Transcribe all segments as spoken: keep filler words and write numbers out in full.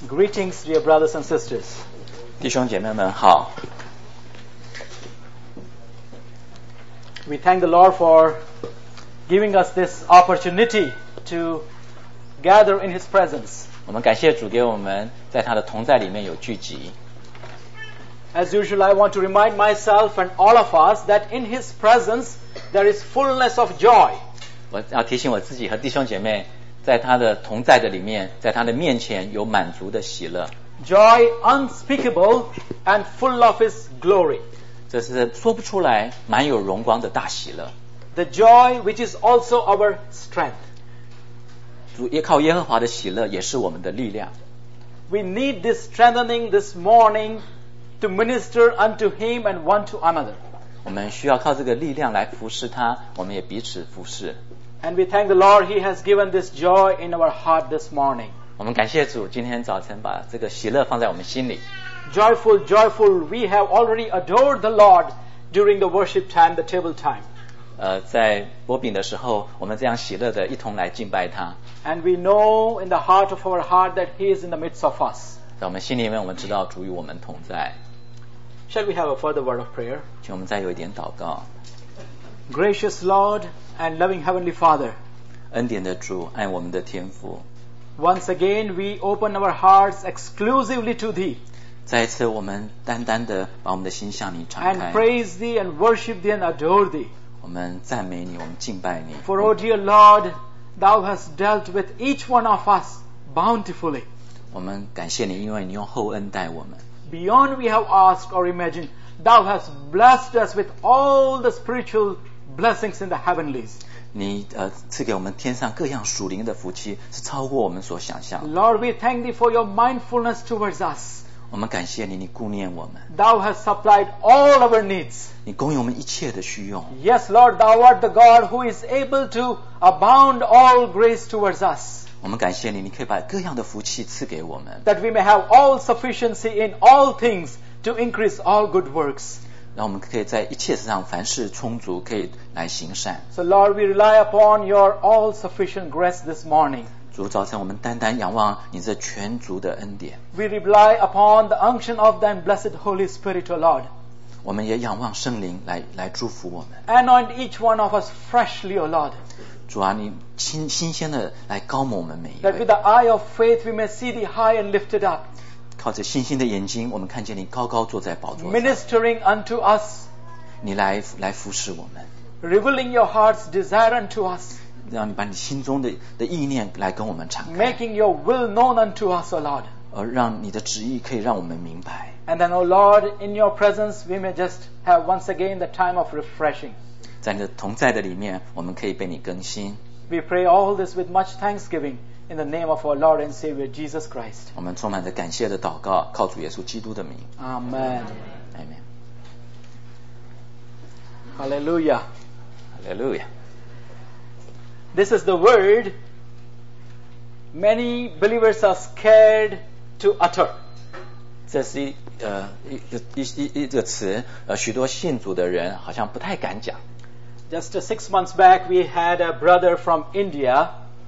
Greetings, dear brothers and sisters. 弟兄姐妹们好， We thank the Lord for giving us this opportunity to gather in His presence. 我们感谢主给我们在他的同在里面有聚集。 As usual, I want to remind myself and all of us that in His presence there is fullness of joy. 我要提醒我自己和弟兄姐妹，在他的同在的里面，在他的面前有满足的喜乐， Joy unspeakable and full of His glory. 这是说不出来、满有荣光的大喜乐。 The joy which is also our strength. 主也靠耶和华的喜乐也是我们的力量。 We need this strengthening this morning to minister unto Him and one to another. 我们需要靠这个力量来服侍他，我们也彼此服侍。 And we thank the Lord He has given this joy in our heart this morning. 我们感谢主，今天早晨把这个喜乐放在我们心里。 Joyful, joyful, we have already adored the Lord during the worship time, the table time. 呃，在擘饼的时候，我们这样喜乐的一同来敬拜他。 And we know in the heart of our heart that He is in the midst of us. 在我们心里面，我们知道主与我们同在。 Shall we have a further word of prayer? 请我们再有一点祷告。 Gracious Lord and loving Heavenly Father, 恩典的主，爱我们的天父， once again we open our hearts exclusively to Thee 再一次我们单单的把我们的心向你敞 and 开， praise Thee and worship Thee and adore Thee. 我们赞美你，我们敬拜你。 For, O dear Lord, Thou hast dealt with each one of us bountifully. 我们感谢你，因为你用厚恩待我们， Beyond we have asked or imagined, Thou hast blessed us with all the spiritual blessings in the heavenlies. 你呃赐给我们天上各样属灵的福气，是超过我们所想象的。 Lord, we thank Thee for Your mindfulness towards us. 我们感谢你，你顾念我们， Thou hast supplied all our needs. 你供应我们一切的需用。 Yes, Lord, Thou art the God who is able to abound all grace towards us, 我们感谢你，你可以把各样的福气赐给我们， that we may have all sufficiency in all things to increase all good works. 让我们可以在一切事上凡事充足，可以来行善。 So, Lord, we rely upon Your all-sufficient grace this morning. 主，早晨我们单单仰望你这全足的恩典， We rely upon the unction of Thine blessed Holy Spirit, O Lord. 我们也仰望圣灵来来祝福我们。 Anoint each one of us freshly, O Lord, 主啊，你新新鲜的来高抹我们每一 that with 位， the eye of faith we may see Thee high and lifted up, 靠着信心的眼睛，我们看见你高高坐在宝座上， ministering unto us, 你来来服侍我们， revealing Your heart's desire unto us, 让你把你心中的的意念来跟我们敞开， making Your will known unto us, O Lord. 而让你的旨意可以让我们明白。 And then, O Lord, in Your presence we may just have once again the time of refreshing. 在你的同在的里面，我们可以被你更新。 We pray all this with much thanksgiving in the name of our Lord and Savior Jesus Christ. 我们充满着感谢的祷告，靠主耶稣基督的名。 Amen. Amen. Hallelujah. Hallelujah. This is the word many believers are scared to utter. 这是一呃一个一一一个词，呃，许多信主的人好像不太敢讲。 Just uh, six months back, we had a brother from India.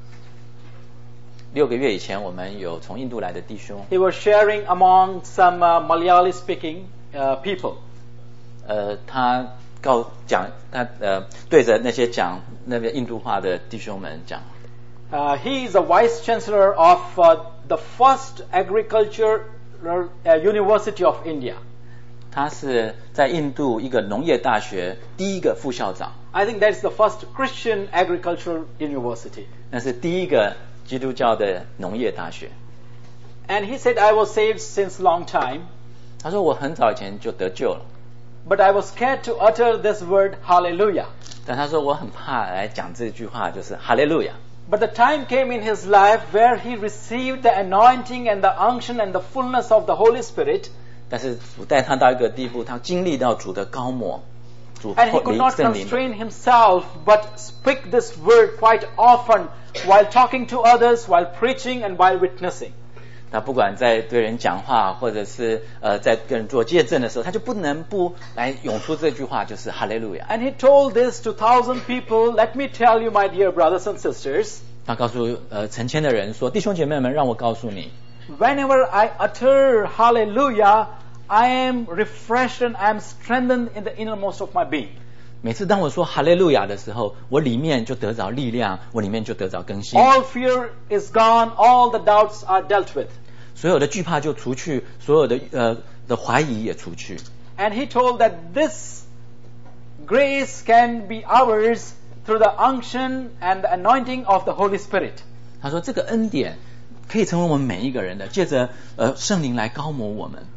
六个月以前，我们有从印度来的弟兄， He was sharing among some uh, Malayali-speaking uh, people. 呃，他告讲他呃对着那些讲那个印度话的弟兄们讲， Uh, he is the vice chancellor of uh, the first agriculture uh, university of India. 他是在印度一个农业大学第一个副校长， I think that's the first Christian agricultural university. 那是第一个基督教的农业大学。 And he said, I was saved since long time, 他说我很早以前就得救了， but I was scared to utter this word, hallelujah. 但他说我很怕来讲这句话，就是哈利路亚。 But the time came in his life where he received the anointing and the unction and the fullness of the Holy Spirit, 但是主带他到一个地步，他经历到主的高抹，主 and he could 灵 not 圣灵的， constrain himself but speak this word quite often while talking to others, while preaching and while witnessing. 他不管在对人讲话，或者是呃在跟人做见证的时候，他就不能不来涌出这句话，就是哈利路亚。 And he told this to thousand people. Let me tell you, my dear brothers and sisters, 他告诉呃成千的人说：“弟兄姐妹们，让我告诉你， whenever I utter hallelujah, I am refreshed and I am strengthened in the innermost of my being. 每次当我说哈利路亚的时候，我里面就得着力量，我里面就得着更新。 All fear is gone, all the doubts are dealt with. 所有的惧怕就除去，所有的呃的怀疑也除去。 And he told that this grace can be ours through the unction and the anointing of the Holy Spirit. 他说这个恩典可以成为我们每一个人的，借着呃圣灵来高摩我们。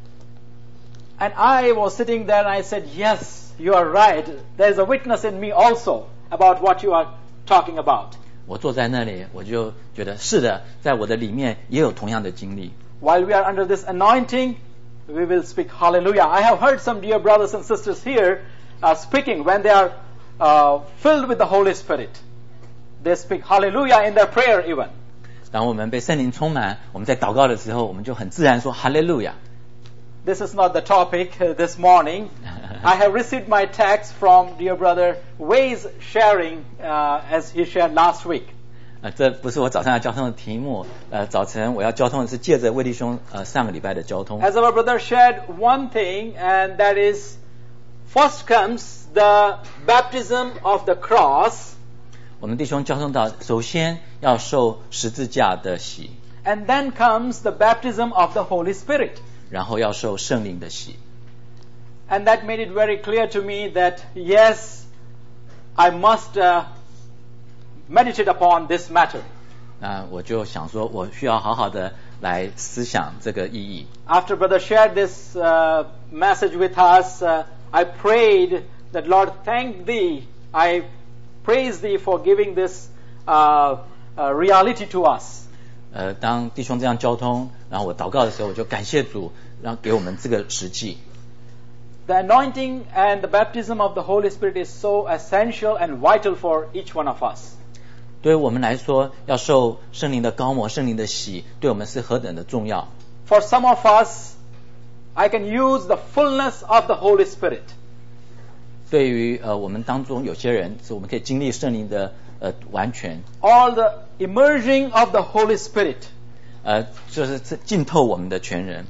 And I was sitting there and I said, yes, you are right. There's a witness in me also about what you are talking about. 我坐在那里，我就觉得是的，在我的里面也有同样的经历。 While we are under this anointing, we will speak hallelujah. I have heard some dear brothers and sisters here uh, speaking when they are uh, filled with the Holy Spirit. They speak hallelujah in their prayer even. 当我们被圣灵充满，我们在祷告的时候，我们就很自然说哈利路亚。 This is not the topic uh, this morning. I have received my text from dear brother Way's sharing uh, as he shared last week. 呃，这不是我早上要交通的题目。呃，早晨我要交通的是借着魏弟兄呃上个礼拜的交通。 As our brother shared one thing, and that is, first comes the baptism of the cross, 我们弟兄交通到，首先要受十字架的洗， and then comes the baptism of the Holy Spirit. 然后要受圣灵的洗。 And that made it very clear to me that, yes, I must uh, meditate upon this matter. 那我就想说，我需要好好的来思想这个意义。 After brother shared this uh, message with us, uh, I prayed that, Lord, thank thee. I praise thee for giving this uh, uh, reality to us. 呃，当弟兄这样交通，然后我祷告的时候，我就感谢主，让给我们这个实际。 The anointing and the baptism of the Holy Spirit is so essential and vital for each one of us. 对于我们来说，要受圣灵的高摩、圣灵的洗，对我们是何等的重要。 For some of us, I can use the fullness of the Holy Spirit. 对于呃我们当中有些人，是我们可以经历圣灵的呃完全， All the immersion of the Holy Spirit. 呃就是浸透我们的全人。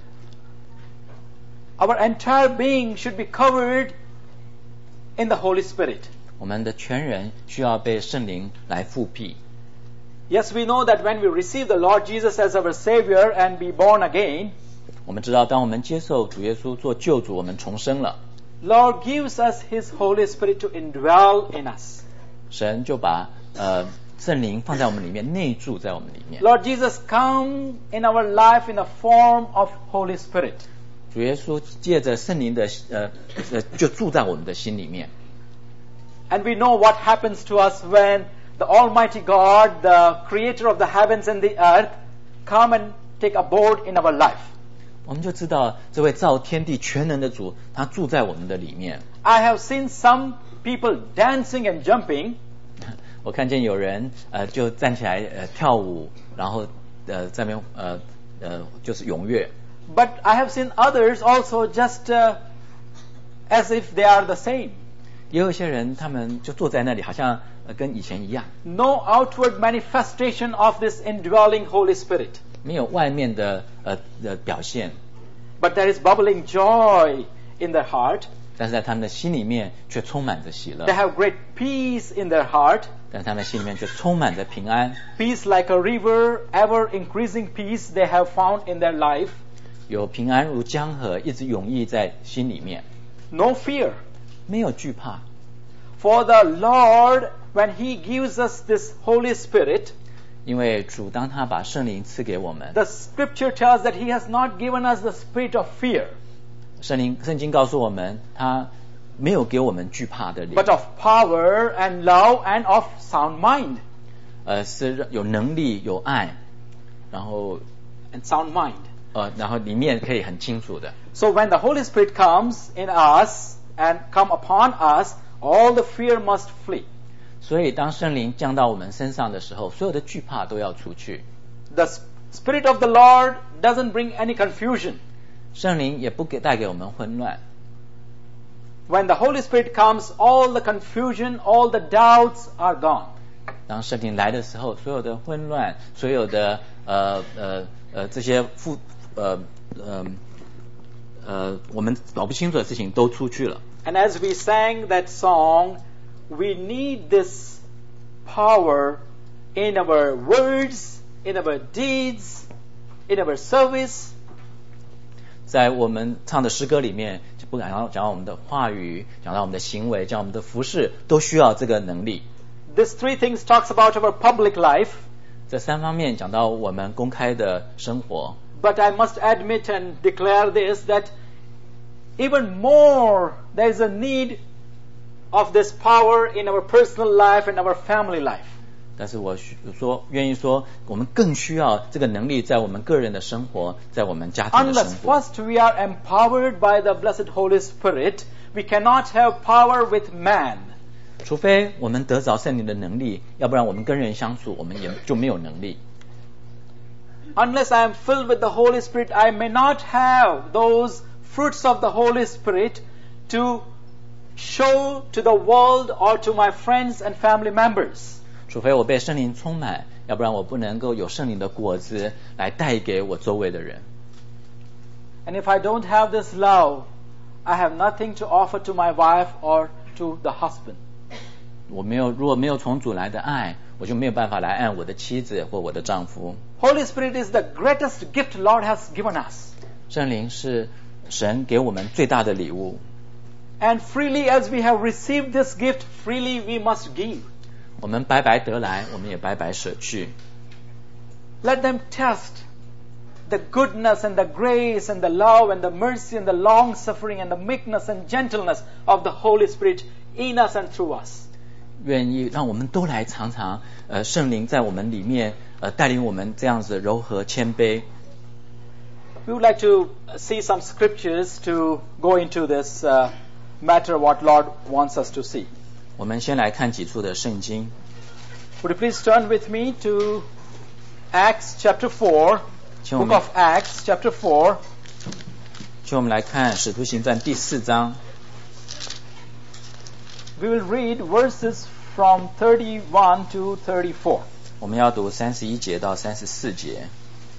Our entire being should be covered in the Holy Spirit. 我们的全人需要被圣灵来复辟。 Yes, we know that when we receive the Lord Jesus as our Savior and be born again, 我们知道，当我们接受主耶稣做救主，我们重生了， Lord gives us His Holy Spirit to indwell in us. 神就把呃圣灵放在我们里面，内住在我们里面。 Lord Jesus come in our life in the form of Holy Spirit. 主耶稣借着圣灵的呃呃，就住在我们的心里面。 And we know what happens to us when the Almighty God, the Creator of the heavens and the earth, come and take abode in our life. 我们就知道这位造天地全能的主，他住在我们的里面。 I have seen some people dancing and jumping, 我看见有人呃就站起来呃跳舞，然后呃在那边呃呃就是踊跃。 but I have seen others also just uh, as if they are the same. 也有一些人，他们就坐在那里，好像呃跟以前一样， No outward manifestation of this indwelling Holy Spirit. 没有外面的呃的表现， But there is bubbling joy in their heart. 但是在他们的心里面却充满着喜乐 They，have great peace in their heart. 但是他们心里面却充满着平安， Peace like a river, ever increasing peace they have found in their life. 有平安如江河，一直涌溢在心里面， No fear. 没有惧怕。 For the Lord, when He gives us this Holy Spirit, 因为主当他把圣灵赐给我们， the Scripture tells that He has not given us the spirit of fear, 圣灵圣经告诉我们，他没有给我们惧怕的灵， but of power and love and of sound mind. 呃是有能力有爱，然后 And sound mind. 呃然后里面可以很清楚的。 So when the Holy Spirit comes in us and come upon us, all the fear must flee. 所以当圣灵降到我们身上的时候，所有的惧怕都要除去。 The Spirit of the Lord doesn't bring any confusion. 圣灵也不给带给我们混乱。 When the Holy Spirit comes, all the confusion, all the doubts are gone. 当圣灵来的时候，所有的混乱，所有的呃呃呃这些负呃呃呃我们搞不清楚的事情都出去了。 And as we sang that song, we need this power in our words, in our deeds, in our service. 在我们唱的诗歌里面，就不敢讲讲到我们的话语，讲到我们的行为，讲我们的服事，都需要这个能力。 These three things talks about our public life. 这三方面讲到我们公开的生活。 But I must admit and declare this, that even more there is a need of this power in our personal life and our family life. 但是我说愿意说，我们更需要这个能力在我们个人的生活，在我们家庭的生 Unless 活。 first we are empowered by the blessed Holy Spirit, we cannot have power with man. 除非我们得着圣灵的能力，要不然我们跟人相处，我们也就没有能力。 Unless I am filled with the Holy Spirit, I may not have those fruits of the Holy Spirit to show to the world or to my friends and family members. 除非我被圣灵充满，要不然我不能够有圣灵的果子来带给我周围的人。 And if I don't have this love, I have nothing to offer to my wife or to the husband. 我没有，如果没有从主来的爱，我就没有办法来爱我的妻子或我的丈夫。 Holy Spirit is the greatest gift Lord has given us. 圣灵是神给我们最大的礼物。 And freely as we have received this gift, freely we must give. 我们白白得来，我们也白白舍去。 Let them test the goodness and the grace and the love and the mercy and the long suffering and the meekness and gentleness of the Holy Spirit in us and through us. 愿意让我们都来尝尝，呃，圣灵在我们里面，呃，带领我们这样子柔和谦卑。 We would like to see some scriptures to go into this uh, matter what Lord wants us to see. 我们先来看几处的圣经。 Would you please turn with me to Acts chapter four, 请我 book 们 of Acts chapter four. 请我们来看《使徒行传》第四章。 We will read verses from thirty-one to thirty-four. 我们要读三十一节到三十四节。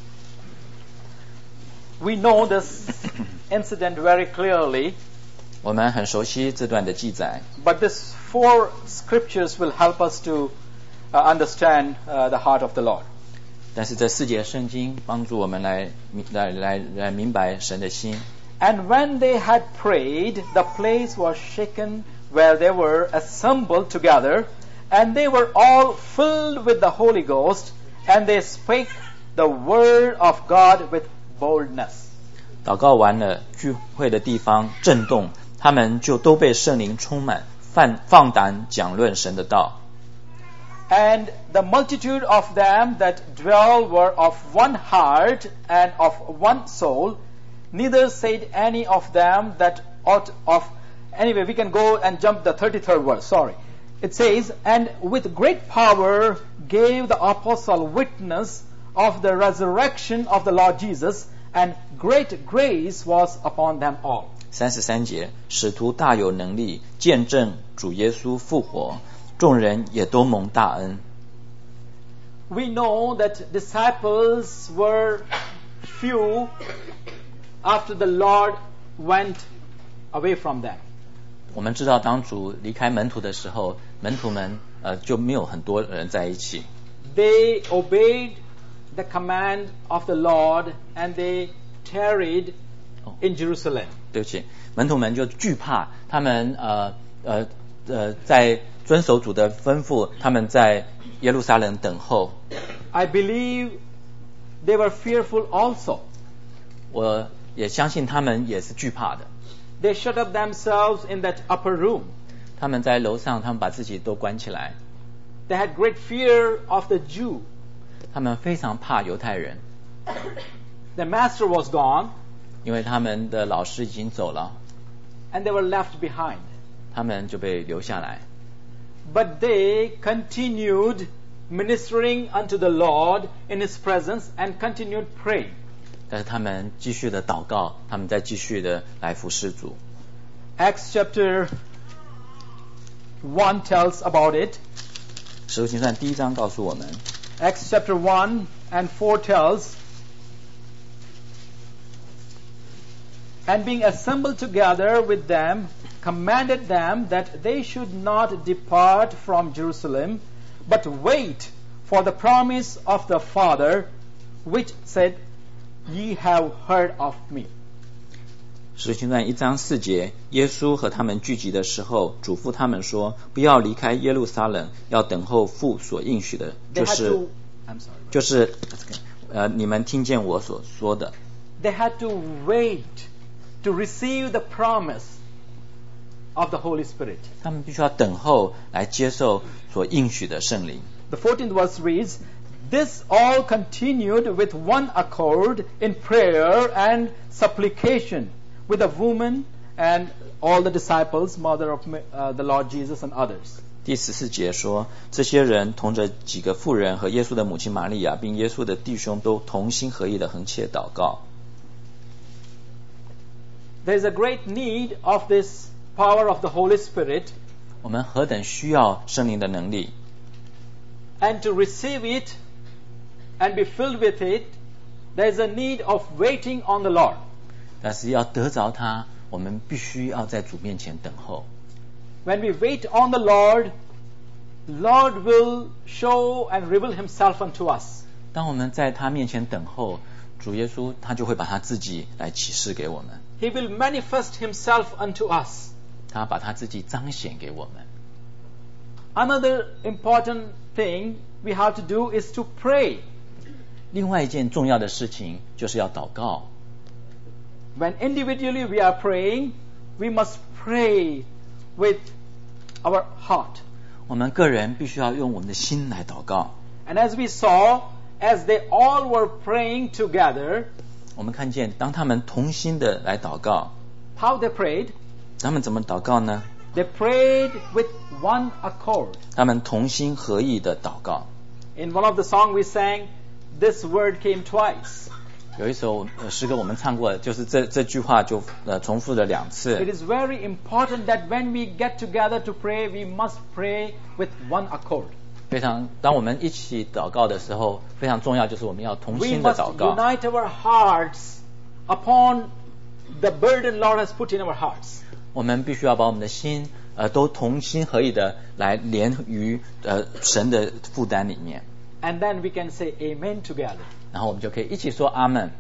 We know this incident very clearly, 我们很熟悉这段的记载， but these four scriptures will help us to uh, understand uh, the heart of the Lord. 但是这四节圣经帮助我们来来来来明白神的心。 And when they had prayed, the place was shaken where they were assembled together, and they were all filled with the Holy Ghost, and they spake the word of God with boldness. 祷告完了，聚会的地方震动，他们就都被圣灵充满，放放胆讲论神的道。 And the multitude of them that dwell were of one heart and of one soul, neither said any of them that ought of... Anyway, we can go and jump the thirty-third verse, sorry. It says, and with great power gave the apostle witness of the resurrection of the Lord Jesus, and great grace was upon them all. 三十三节，使徒大有能力，见证主耶稣复活，众人也都蒙大恩。 We know that disciples were few after the Lord went away from them. 我们知道，当主离开门徒的时候，门徒们呃就没有很多人在一起。 They obeyed the command of the Lord and they tarried in Jerusalem. 对不起，门徒们就惧怕，他们呃呃呃在遵守主的吩咐，他们在耶路撒冷等候。 I believe they were fearful also. 我也相信他们也是惧怕的。 They shut up themselves in that upper room. 他们在楼上，他们把自己都关起来。 They had great fear of the Jew. 他们非常怕犹太人， The master was gone 因为他们的老师已经走了， and they were left behind. 他们就被留下来。 But they continued ministering unto the Lord in His presence and continued praying. 但是他们继续的祷告，他们在继续的来服侍主。 Acts chapter one tells about it. 使徒行传第一章告诉我们 Acts chapter one and four tells, and being assembled together with them, commanded them that they should not depart from Jerusalem, but wait for the promise of the Father, which said, Ye have heard of me. 使徒行传一章四节，耶稣和他们聚集的时候，嘱咐他们说：不要离开耶路撒冷，要等候父所应许的，就 They had 是 to, I'm sorry. 就是呃你们听见我所说的。 They had to wait to receive the promise of the Holy Spirit. 他们必须要等候来接受所应许的圣灵。 The fourteenth verse reads, This all continued with one accord in prayer and supplication with the woman and all the disciples, mother of uh, the Lord Jesus and others. 第十四节说，这些人同着几个妇人和耶稣的母亲玛利亚，并耶稣的弟兄都同心合意的横切祷告。 There is a great need of this power of the Holy Spirit, 我们何等需要圣灵的能力， and to receive it and be filled with it, there is a need of waiting on the Lord. 但是要得着它，我们必须要在主面前等候。 When we wait on the Lord, Lord will show and reveal Himself unto us. 当我们在他面前等候，主耶稣他就会把他自己来启示给我们， He will manifest Himself unto us. 他把他自己彰显给我们。 Another important thing we have to do is to pray. 另外一件重要的事情就是要祷告。 When individually we are praying, we must pray with our heart. 我们个人必须要用我们的心来祷告。 And as we saw, as they all were praying together, 我们看见，当他们同心的来祷告， how they prayed? 他们怎么祷告呢？ They prayed with one accord. 他们同心合意的祷告。 In one of the songs we sang, this word came twice. 有一首呃诗歌我们唱过，就是这这句话就呃重复了两 It 次。 is very important that when we get together to pray, we must pray with one accord. 非常，当我们一起祷告的时候，非常重要，就是我们要同 We 心的 must 祷告。 unite our hearts upon the burden Lord has put in our hearts. 我们必须要把我们的心呃都同心合意的来连于呃神的负担里面， And then we can say amen together. 然后我们就可以一起说阿门。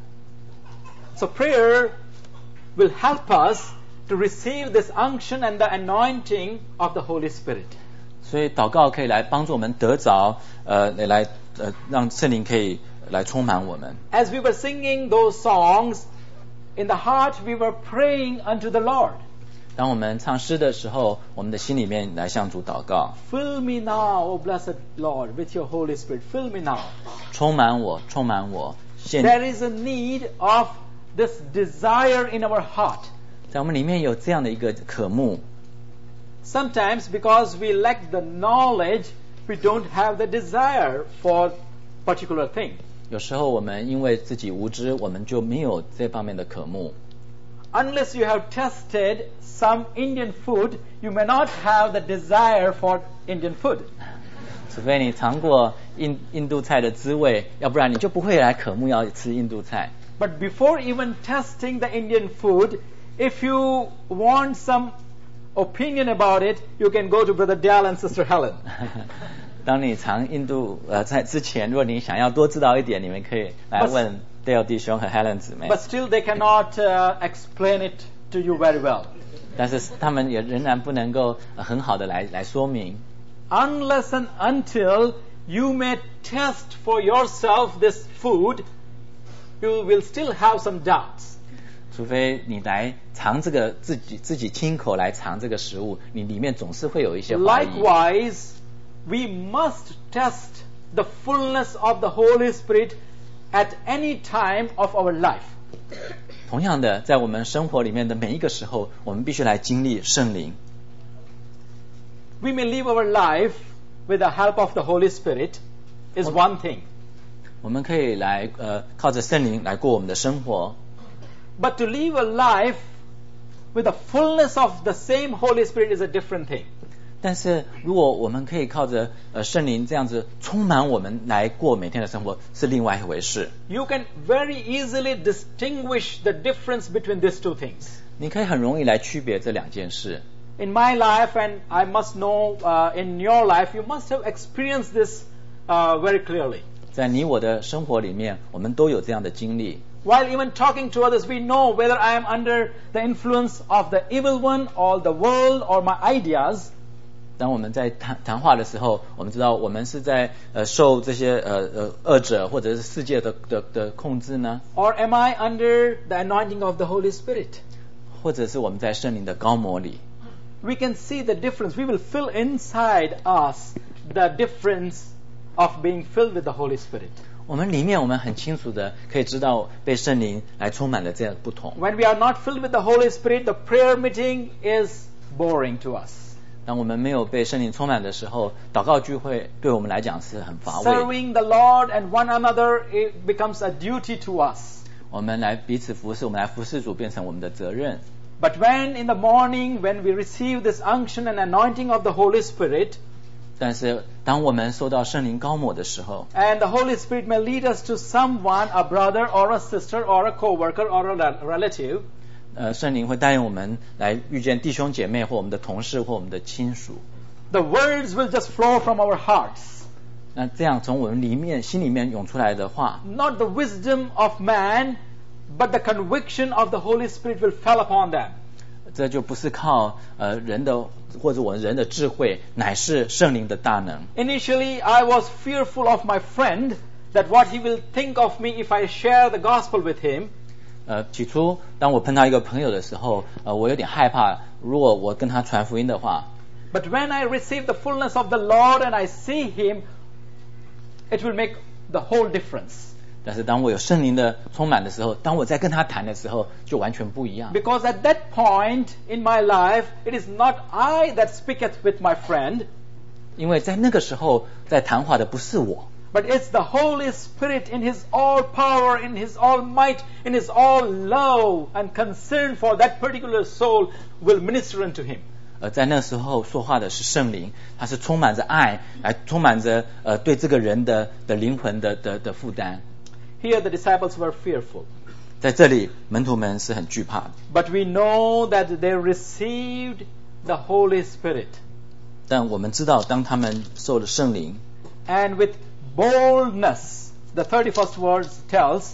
So prayer will help us to receive this unction and the anointing of the Holy Spirit. 所以祷告可以来帮助我们得着呃来呃让圣灵可以来充满我们。 As we were singing those songs, in the heart we were praying unto the Lord. 当我们唱诗的时候，我们的心里面来向主祷告， Fill me now, O blessed Lord, with your Holy Spirit. Fill me now. 充满我，充满我。现 There is a need of this desire in our heart. 在我们里面有这样的一个渴慕。 Sometimes because we lack the knowledge, we don't have the desire for particular thing. 有时候我们因为自己无知，我们就没有这方面的渴慕。 Unless you have tested some Indian food, you may not have the desire for Indian food. 除非你尝过印印度菜的滋味，要不然你就不会来渴慕要吃印度菜。 But before even testing the Indian food, if you want some opinion about it, you can go to Brother Dale and Sister Helen. 当你尝印度呃菜之前，如果你想要多知道一点，你们可以来问 Dale 弟兄和 Helen 姊妹。 But still they cannot uh, explain it to you very well. 但是他们也仍然不能够、呃、很好的来来说明。 Unless and until you may test for yourself this food, you will still have some doubts. 除非你来尝这个自己自己亲口来尝这个食物，你里面总是会有一些怀疑。 Likewise, we must test the fullness of the Holy Spirit at any time of our life. 同样的，在我们生活里面的每一个时候，我们必须来经历圣灵。 We may live our life with the help of the Holy Spirit is one thing. 我们可以来呃靠着圣灵来过我们的生活， But to live a life with the fullness of the same Holy Spirit is a different thing. 但是如果我们可以靠着呃圣灵这样子充满我们来过每天的生活，是另外一回事。 You can very easily distinguish the difference between these two things. 你可以很容易来区别这两件事。 In my life, and I must know uh, in your life, you must have experienced this uh, very clearly. 在你我的生活里面，我们都有这样的经历。 While even talking to others, we know whether I am under the influence of the evil one or the world or my ideas. 当我们在谈谈话的时候，我们知道我们是在呃受这些呃呃恶者或者是世界的的的控制呢， Or am I under the anointing of the Holy Spirit? 或者是我们在圣灵的膏抹里。 We can see the difference. We will feel inside us the difference of being filled with the Holy Spirit. 我们里面我们很清楚的可以知道被圣灵来充满了这样的不同。 When we are not filled with the Holy Spirit, the prayer meeting is boring to us. 当我们没有被圣灵充满的时候，祷告聚会对我们来讲是很乏味。 Serving the Lord and one another, it becomes a duty to us. 我们来彼此服侍，我们来服侍主变成我们的责任。 But when in the morning, when we receive this unction and anointing of the Holy Spirit, 但是当我们受到圣灵膏抹的时候， and the Holy Spirit may lead us to someone, a brother or a sister or a co-worker or a relative, 呃，圣灵会带领我们来遇见弟兄姐妹或我们的同事或我们的亲属。 the words will just flow from our hearts. 那这样从我们里面心里面涌出来的话， Not the wisdom of man, but the conviction of the Holy Spirit will fall upon them. 这就不是靠呃人的或者我们人的智慧，乃是圣灵的大能。 Initially, I was fearful of my friend, that what he will think of me if I share the gospel with him. 呃，起初当我碰到一个朋友的时候，呃，我有点害怕，如果我跟他传福音的话。 But when I receive the fullness of the Lord and I see him, it will make the whole difference. 但是当我有圣灵的充满的时候，当我在跟他谈的时候，就完全不一样。 Because at that point in my life, it is not I that speaketh with my friend, 因为在那个时候，在谈话的不是我， but it's the Holy Spirit in His all power, in His all might, in His all love and concern for that particular soul will minister unto him. 而在那时候说话的是圣灵，他是充满着爱，来充满着呃对这个人的的灵魂的的的负担。 Here the disciples were fearful. 在这里，门徒们是很惧怕的。 But we know that they received the Holy Spirit. 但我们知道，当他们受了圣灵， And with boldness, the thirty-first verse tells,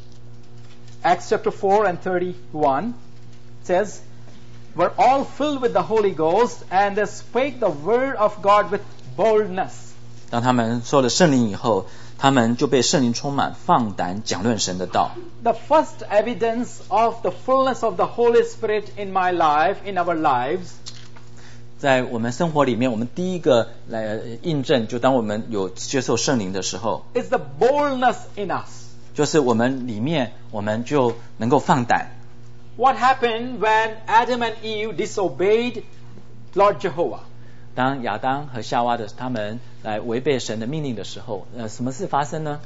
Acts chapter four and thirty-one says, were all filled with the Holy Ghost, and they spake the word of God with boldness. 当他们受了圣灵以后，他们就被圣灵充满，放胆讲论神的道。 The first evidence of the fullness of the Holy Spirit in my life, in our lives, 在我们生活里面，我们第一个来呃印证，就当我们有接受圣灵的时候， is the boldness in us. 就是我们里面我们就能够放胆。 What happened when Adam and Eve disobeyed Lord Jehovah? 当亚当和夏娃的他们来违背神的命令的时候，呃，什么事发生呢？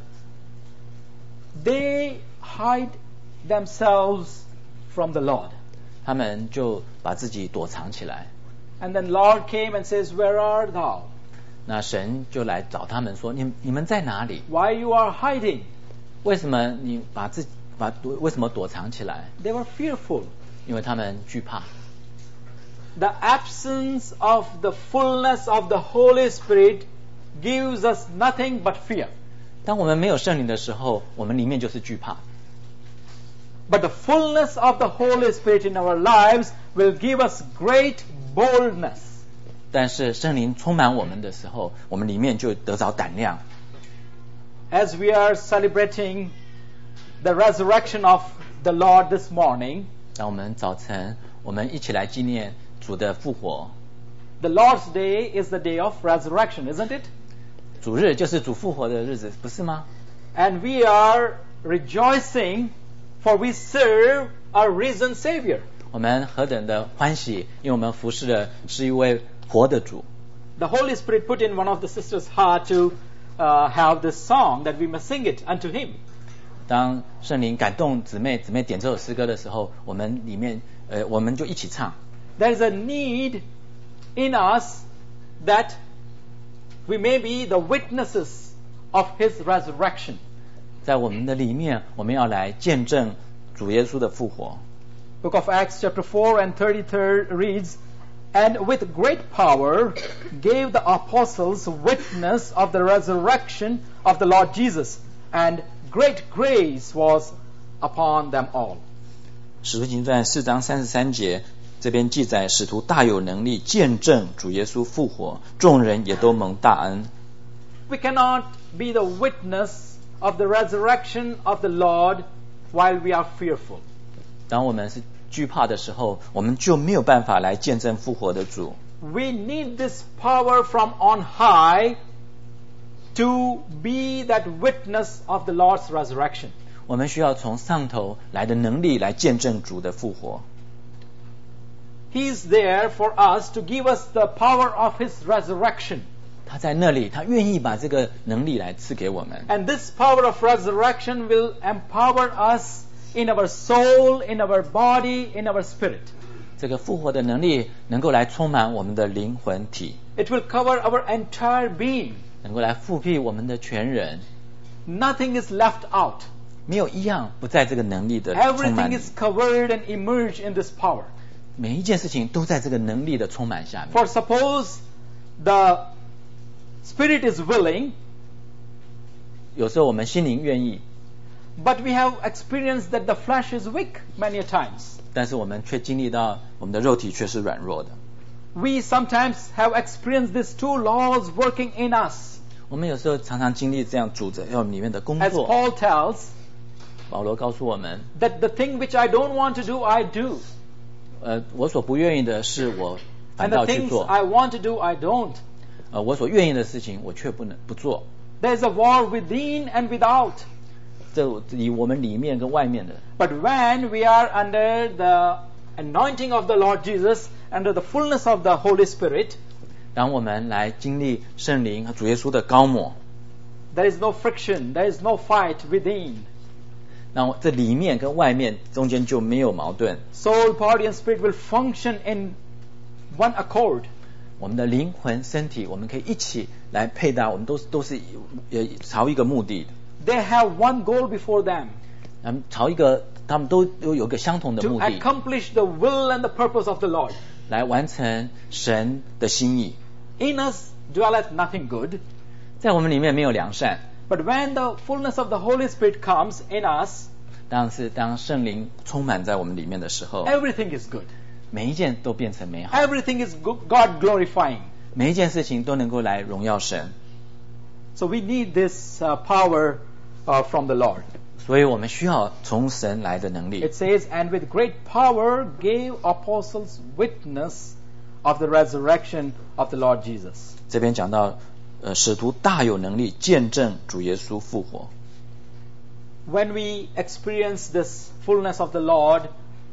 They hide themselves from the Lord. 他们就把自己躲藏起来。 And then Lord came and says, where art thou? 那神就来找他们说：“你你们在哪里？ Why you are hiding? 为什么你把自己把为什么躲藏起来？ They were fearful. 因为他们惧怕。 The absence of the fullness of the Holy Spirit gives us nothing but fear. 当我们没有圣灵的时候，我们里面就是惧怕。 But the fullness of the Holy Spirit in our lives will give us great boldness. 但是圣灵充满我们的时候，我们里面就得着胆量。 As we are celebrating the resurrection of the Lord this morning, 当我们早晨，我们一起来纪念主的复活。 the Lord's Day is the day of resurrection, isn't it? 主日就是主复活的日子，不是吗？ And we are rejoicing, for we serve our risen Savior. 我们何等的欢喜，因为我们服侍的是一位活的主。 The Holy Spirit put in one of the sisters' heart to uh, have this song that we must sing it unto Him. 当圣灵感动姊妹，姊妹点这首诗歌的时候，我们里面呃，我们就一起唱。 There is a need in us that we may be the witnesses of His resurrection. 在我们的里面，我们要来见证主耶稣的复活。 Book of Acts chapter four and thirty-third reads, "And with great power gave the apostles witness of the resurrection of the Lord Jesus, and great grace was upon them all." 使徒行传四章三十三节，这边记载使徒大有能力见证主耶稣复活，众人也都蒙大恩。 We cannot be the witness of the resurrection of the Lord while we are fearful. 当我们是惧怕的时候，我们就没有办法来见证复活的主。 We need this power from on high to be that witness of the Lord's resurrection. 我们需要从上头来的能力来见证主的复活。 He is there for us to give us the power of His resurrection. 他在那里，他愿意把这个能力来赐给我们。 And this power of resurrection will empower us in our soul, in our body, in our spirit. 这个复活的能力能够来充满我们的灵魂体， It will cover our entire being. 能够来复辟我们的全人， Nothing is left out. 没有一样不在这个能力的充满 Everything 里。 is covered and immersed in this power. 每一件事情都在这个能力的充满下面。 For suppose the spirit is willing, 有时候我们心灵愿意， but we have experienced that the flesh is weak many a times. 但是我们却经历到我们的肉体却是软弱的。 We sometimes have experienced these two laws working in us. 我们有时候常常经历这样主在我们里面的工 As 作。 Paul tells, 保罗告诉我们， that the thing which I don't want to do, I do. 呃，我所不愿意的事，我 And 反 the 倒去 things 做； I want to do, I don't. 呃，我所愿意的事情，我却不能不做。 There's a war within and without. 这以我们里面跟外面的。 But when we are under the anointing of the Lord Jesus, under the fullness of the Holy Spirit, 当我们来经历圣灵和主耶稣的膏抹， there is no friction, there is no fight within. 那这里面跟外面中间就没有矛盾。 Soul, body, and spirit will function in one accord. 我们的灵魂、身体，我们可以一起来配搭，我们都是都是呃朝一个目的的。 They have one goal before them, 他们朝一个，他们都都有一个相同的 to 目的， accomplish the will and the purpose of the Lord. 来完成神的心意。 In us dwelleth nothing good, 在我们里面没有良善， but when the fullness of the Holy Spirit comes in us, 但是当圣灵充满在我们里面的时候， everything is good. 每一件都变成美好， Everything is go- God glorifying. 每一件事情都能够来荣耀神。 So we need this uh, power uh, from the Lord. 所以我们需要从神来的能力。 It says, "And with great power gave apostles witness of the resurrection of the Lord Jesus." 这边讲到，呃，使徒大有能力见证主耶稣复活。 When we experience this fullness of the Lord,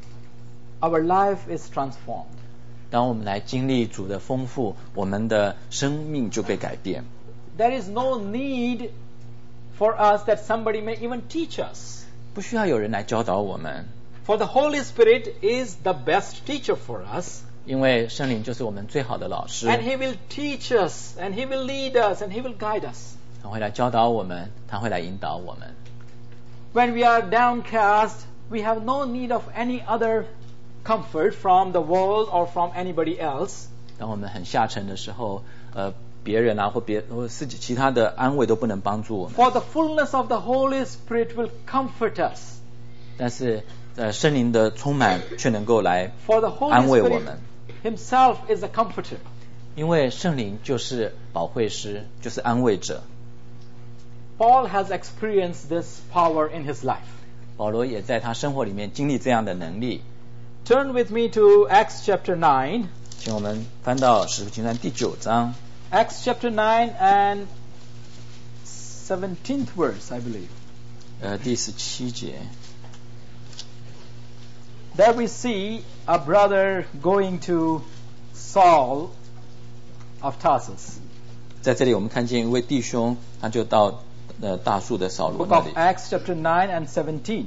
our life is transformed. 当我们来经历主的丰富，我们的生命就被改变。 There is no need for us that somebody may even teach us. 不需要有人来教导我们， For the Holy Spirit is the best teacher for us. 因为圣灵就是我们最好的老师， And He will teach us, and He will lead us, and He will guide us. 他会来教导我们，他会来引导我们。 When we are downcast, we have no need of any other comfort from the world or from anybody else. 当我们很下沉的时候，呃，别人啊或别或自己其他的安慰都不能帮助我们， For the fullness of the Holy Spirit will comfort us. 但是呃，圣灵的充满却能够来 For the Holy 安慰我 Spirit 们， Himself is a comforter. 因为圣灵就是保惠师，就是安慰者。 Paul has experienced this power in his life. 保罗也在他生活里面经历这样的能力。 Turn with me to Acts chapter nine. 请我们翻到使徒行传第九章， Acts chapter nine and seventeenth verse, I believe. 呃，第十七节。 There we see a brother going to Saul of Tarsus. 在这里我们看见一位弟兄，他就到呃大树的扫罗 Book 那 of 里。 Acts chapter nine and seventeen.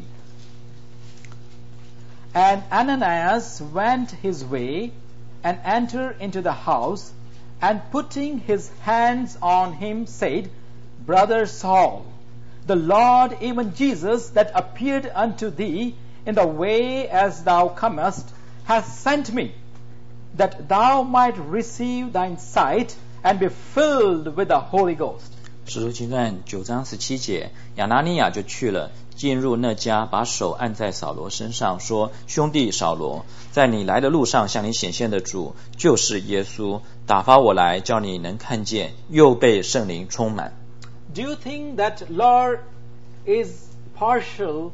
And Ananias went his way and entered into the house, and putting his hands on him said, Brother Saul, the Lord, even Jesus, that appeared unto thee in the way as thou comest, hath sent me, that thou might receive thine sight and be filled with the Holy Ghost. 使徒行传九章十七节，亚拿尼亚就去了，进入那家，把手按在扫罗身上，说：兄弟扫罗，在你来的路上向你显现的主就是耶稣，打发我来，叫你能看见，又被圣灵充满。 Do you think that Lord is partial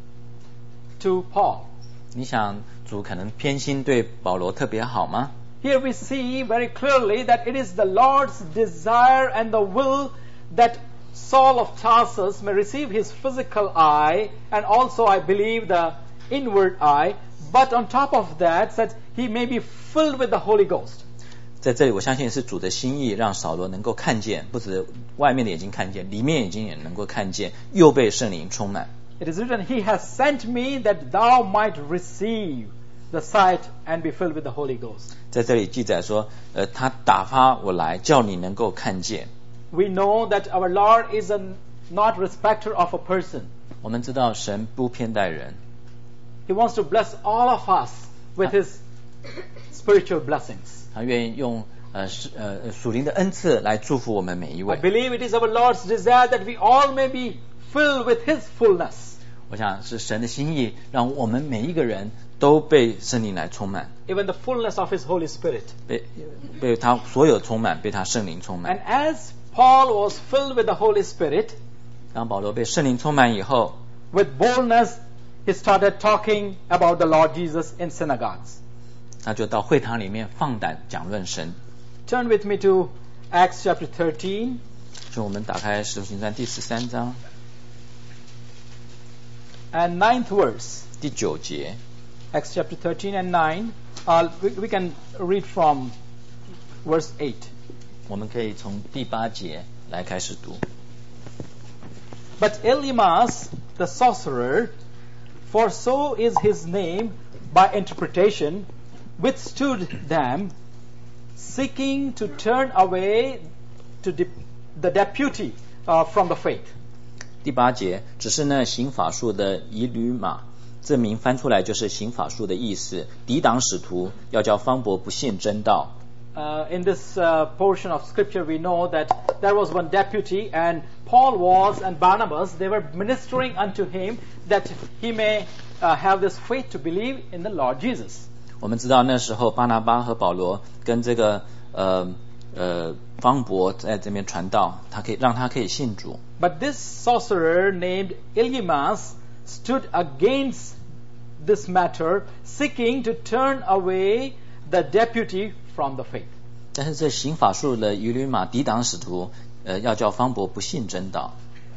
to Paul? 你想主可能偏心对保罗特别好吗？ Here we see very clearly that it is the Lord's desire and the will that Saul of Tarsus may receive his physical eye and also, I believe, the inward eye, but on top of that, that he may be filled with the Holy Ghost. 在这里我相信是主的心意，让扫罗能够看见，不止外面的眼睛看见，里面眼睛也能够看见，又被圣灵充满。 It is written, He has sent me that thou might receive the sight and be filled with the Holy Ghost. 在这里记载说，呃，他打发我来，叫你能够看见。 We know that our Lord is a not respecter of a person. 我们知道神不偏待人， He wants to bless all of us with His spiritual blessings. 他愿意用呃是呃属灵的恩赐来祝福我们每一 I 位。 believe it is our Lord's desire that we all may be filled with His fullness. 我想是神的心意，让我们每一个人都被圣灵来充满， Even the fullness of His Holy Spirit. 被被他所有充满，被他圣灵充满。 And as Paul was filled with the Holy Spirit, 当保罗被圣灵充满以后， with boldness, he started talking about the Lord Jesus in synagogues. 他就到会堂里面放胆讲论神。 Turn with me to Acts chapter thirteen. 就我们打开使徒行传第十三章 And ninth verse. 第九节， Acts chapter thirteen and nine. Uh, we, we can read from verse eight. 我们可以从第八节来开始读。 But Elymas, the sorcerer, for so is his name by interpretation, withstood them, seeking to turn away to de- the deputy uh, from the faith. 第八节，只是那行法术的以吕马，这名翻出来就是行法术的意思，抵挡使徒，要叫方伯不信真道。 Uh, in this uh, portion of scripture, we know that there was one deputy, and Paul was and Barnabas, they were ministering unto him that he may uh, have this faith to believe in the Lord Jesus. 我们知道那时候巴拿巴和保罗跟这个呃呃方伯在这边传道，他可以让他可以信主。 But this sorcerer named Elymas stood against this matter, seeking to turn away the deputy from the faith. 但是这行法术的以吕马抵挡使徒，呃，要叫方伯不信真道。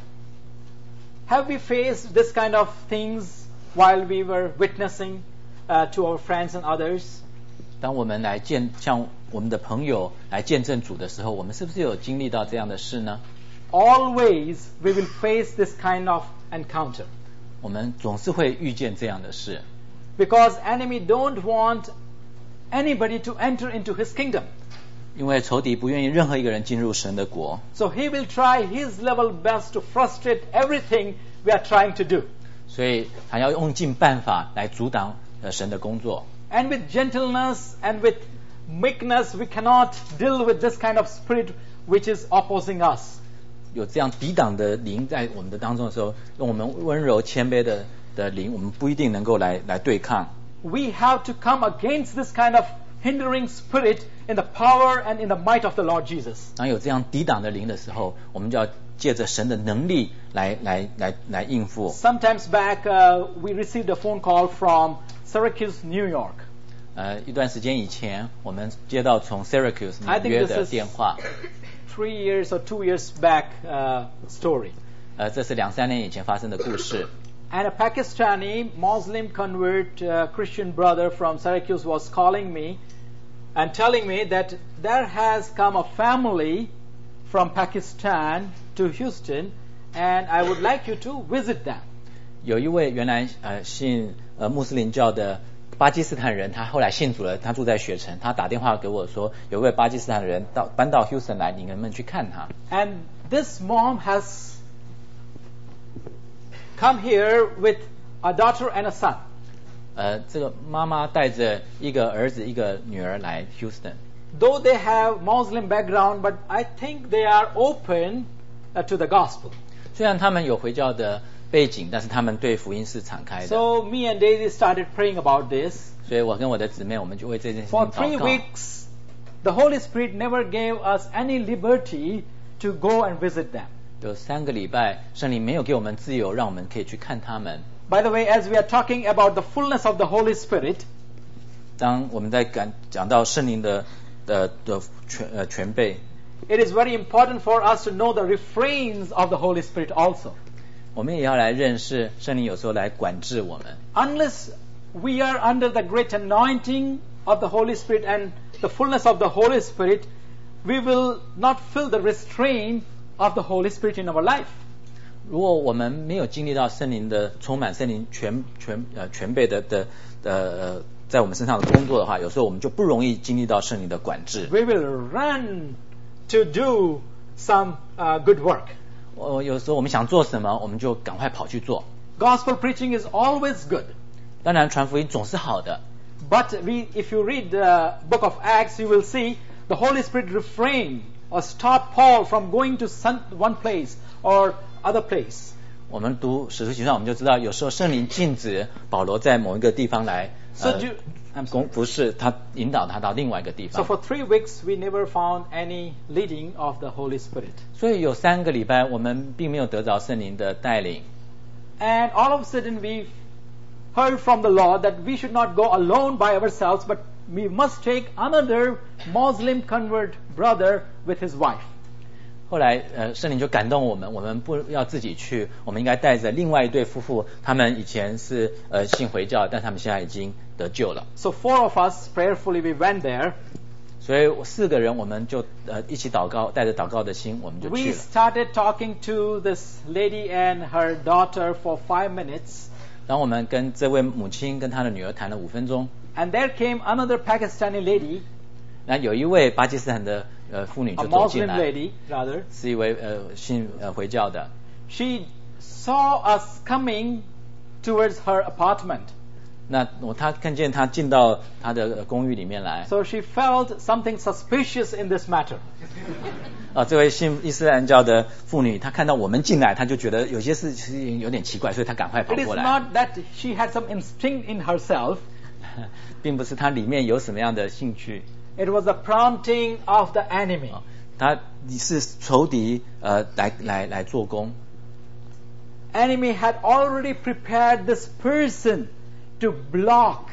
Have we faced this kind of things while we were witnessing uh, to our friends and others? 当我们来见像我们的朋友来见证主的时候，我们是不是有经历到这样的事呢？ Always we will face this kind of encounter. 我们总是会遇见这样的事， Because enemy don't want anybody to enter into his kingdom. 因为仇敌不愿意任何一个人进入神的国， So he will try his level best to frustrate everything we are trying to do. 所以他要用尽办法来阻挡呃神的工作。 And with gentleness and with meekness, we cannot deal with this kind of spirit which is opposing us. 有这样抵挡的灵在我们的当中的时候，用我们温柔谦卑的的灵，我们不一定能够来来对抗。 We have to come against this kind of hindering spirit in the power and in the might of the Lord Jesus. 当有这样抵挡的灵的时候，我们就要借着神的能力来来来来应付。 Sometimes back, uh, we received a phone call from Syracuse, New York. 呃，一段时间以前，我们接到从 Syracuse I 纽 think 约 this 的 is 电话， three years or two years back uh, story. 呃，这是两三年以前发生的故事。 And a Pakistani Muslim convert uh, Christian brother from Syracuse was calling me and telling me that there has come a family from Pakistan to Houston, and I would like you to visit them. 有一位原来呃信呃穆斯林教的巴基斯坦人，他后来信主了，他住在雪城，他打电话给我说，有位巴基斯坦人到搬到 Houston 来，你能不能去看他？ And this mom has come here with a daughter and a son. 呃，这个妈妈带着一个儿子一个女儿来 Houston。 Though they have Muslim background, but I think they are open uh, to the gospel. 虽然他们有回教的背景，但是他们对福音是敞开的。 So me and Daisy started praying about this. 所以我跟我的姊妹，我们就为这件事情 For 祷 three 告。 weeks, the Holy Spirit never gave us any liberty to go and visit them. 有三个礼拜，圣灵没有给我们自由，让我们可以去看他们。 By the way, as we are talking about the fullness of the Holy Spirit, 当我们在讲讲到圣灵的的的全呃全备， it is very important for us to know the refrains of the Holy Spirit also. 我们也要来认识圣灵，有时候来管制我们。 Unless we are under the great anointing of the Holy Spirit and the fullness of the Holy Spirit, we will not feel the restraint of the Holy Spirit in our life. 如果我们没有经历到圣灵的充满，圣灵全全呃全备的的呃在我们身上的工作的话，有时候我们就不容易经历到圣灵的管制。 We will run to do some uh, good work. 我有时候我们想做什么，我们就赶快跑去做。 Gospel preaching is always good. 当然，传福音总是好的。 But we, if you read the book of Acts, you will see the Holy Spirit refrained or stopped Paul from going to some, one place or other place. 我们读使徒行传，我们就知道，有时候圣灵禁止保罗在某一个地方来 So 呃 do, I'm 公 sorry. 不是他引导他到另外一个地 So 方。 for three weeks, we never found any leading of the Holy Spirit. 所以有三个礼拜，我们并没有得着圣灵的带领。 And all of a sudden, we heard from the Lord that we should not go alone by ourselves, but we must take another Muslim convert brother with his wife. 后来，呃，圣灵就感动我们，我们不要自己去，我们应该带着另外一对夫妇，他们以前是呃信回教，但他们现在已经得救了。 So four of us prayerfully we went there. 所以四个人，我们就呃一起祷告，带着祷告的心，我们就 We 去了。 started talking to this lady and her daughter for five minutes. 然后我们跟这位母亲跟她的女儿谈了五分钟。 And there came another Pakistani lady, 那有一位巴基斯坦的呃妇女 a 就走进 Muslim 来， lady rather. 是一位呃信呃回教的。 She saw us coming towards her apartment. 那我她看见她进到她的呃公寓里面来， So she felt something suspicious in this matter. 啊，这位信伊斯兰教的妇女，她看到我们进来，她就觉得有些事情有点奇怪，所以她赶快跑 It is 过来。 not that she had some instinct in herself. 并不是她里面有什么样的兴趣， It was the prompting of the enemy. 她是仇敌呃来来来做工。 Enemy had already prepared this person to block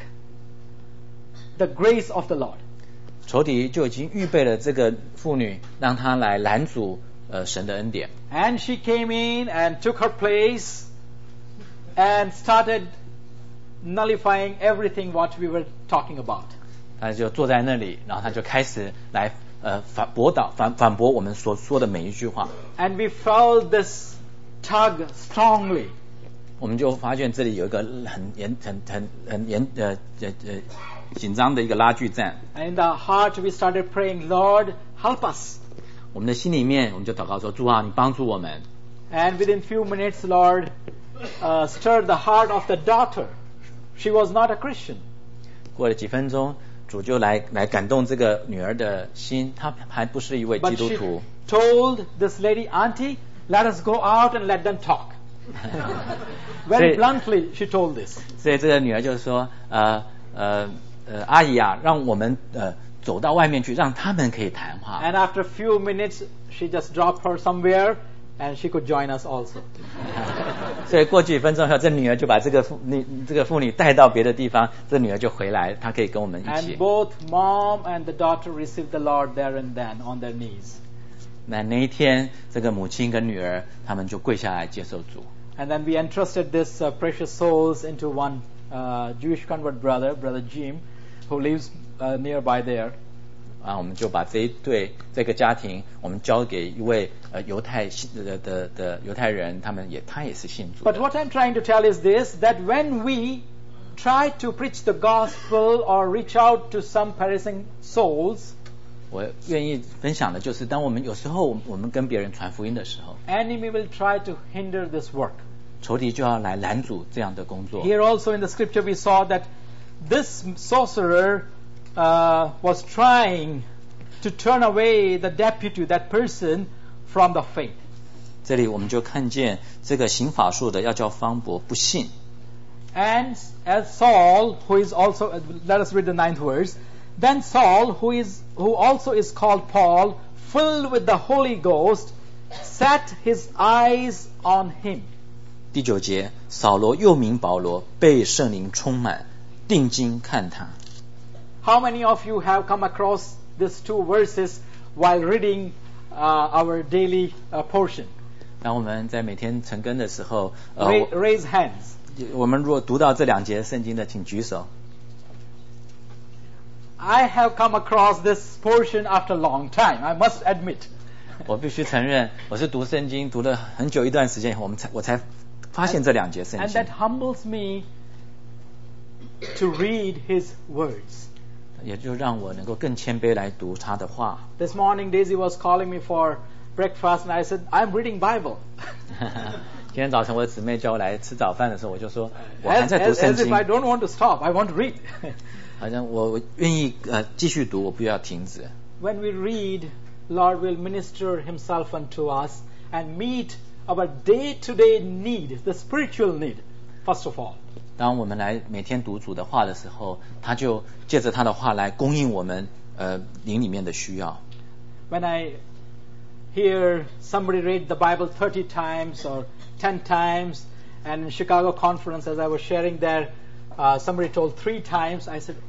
the grace of the Lord. 仇敌就已经预备了这个妇女，让她来拦阻呃神的恩典。 And she came in and took her place and started nullifying everything what we were talking about. 她就坐在那里，然后她就开始来呃反驳倒反反驳我们所说的每一句话。 And we felt this tug strongly. 我们就发现这里有一个很严很很很严呃呃呃紧张的一个拉锯战。 And in the heart we started praying, Lord, help us. 我们的心里面，我们就祷告说：主啊，你帮助我们。 And within few minutes, Lord uh, stirred the heart of the daughter. She was not a Christian. 过了几分钟，主就来来感动这个女儿的心，她还不是一位基 But 督 she 徒。 told this lady, Auntie, let us go out and let them talk. Very Say- bluntly, she told this. 所以这个女儿就说：呃呃呃，阿姨啊，让我们呃走到外面去，让他们可以谈话。 And after a few minutes, she just dropped her somewhere and she could join us also. 所以过几分钟后，这女儿就把这个妇女这个妇女带到别的地方，这女儿就回来，她可以跟我们一 And 起。 both mom and the daughter received the Lord there and then on their knees. 那那一天，这个母亲跟女儿，他们就跪下来接受主。 And then we entrusted these uh, precious souls into one uh, Jewish convert brother, Brother Jim, who lives uh, nearby there. 啊，我们就把这一对这个家庭，我们交给一位呃犹太信的的的犹太人，他们也他也是信主的。 But what I'm trying to tell is this, that when we try to preach the gospel or reach out to some perishing souls, 我愿意分享的就是，当我们有时候我们跟别人传福音的时候， enemy will try to hinder this work. 仇敌就要来拦阻这样的工作。 Here also in the scripture we saw that this sorcerer uh, was trying to turn away the deputy, that person, from the faith. 这里我们就看见这个行法术的要叫方伯不信。 And as Saul, who is also, let us read the ninth verse. Then Saul, who is who also is called Paul, filled with the Holy Ghost, set his eyes on him. 第九节，扫罗又名保罗，被圣灵充满，定睛看他。 How many of you have come across these two verses while reading uh, our daily uh, portion? 当我们在每天晨更的时候，呃， Ra- raise hands. 我们如果读到这两节圣经的，请举手。 I have come across this portion after a long time, I must admit. 我必须承认，我是读圣经读了很久一段时间以后，我们才我才发现这两节圣 And 经 that，humbles me to read his words. 也就让我能够更谦卑来读他的话。 This morning Daisy was calling me for breakfast and I said, I'm reading Bible. 今天早晨我的姊妹叫我来吃早饭的时候，我就说我还 As, 在读 as, 圣 as if 经， I don't want to stop, I want to read. 好像我我愿意呃继续读，我不要停止。 When we read, Lord will minister himself unto us and meet our day-to-day need, the spiritual need, first of all. 当我们来每天读主的话的时候，他就借着他的话来供应我们呃灵里面的需要。 When I hear somebody read the Bible thirty times or ten times, and in Chicago conference as I was sharing there, uh, somebody told three times, I said,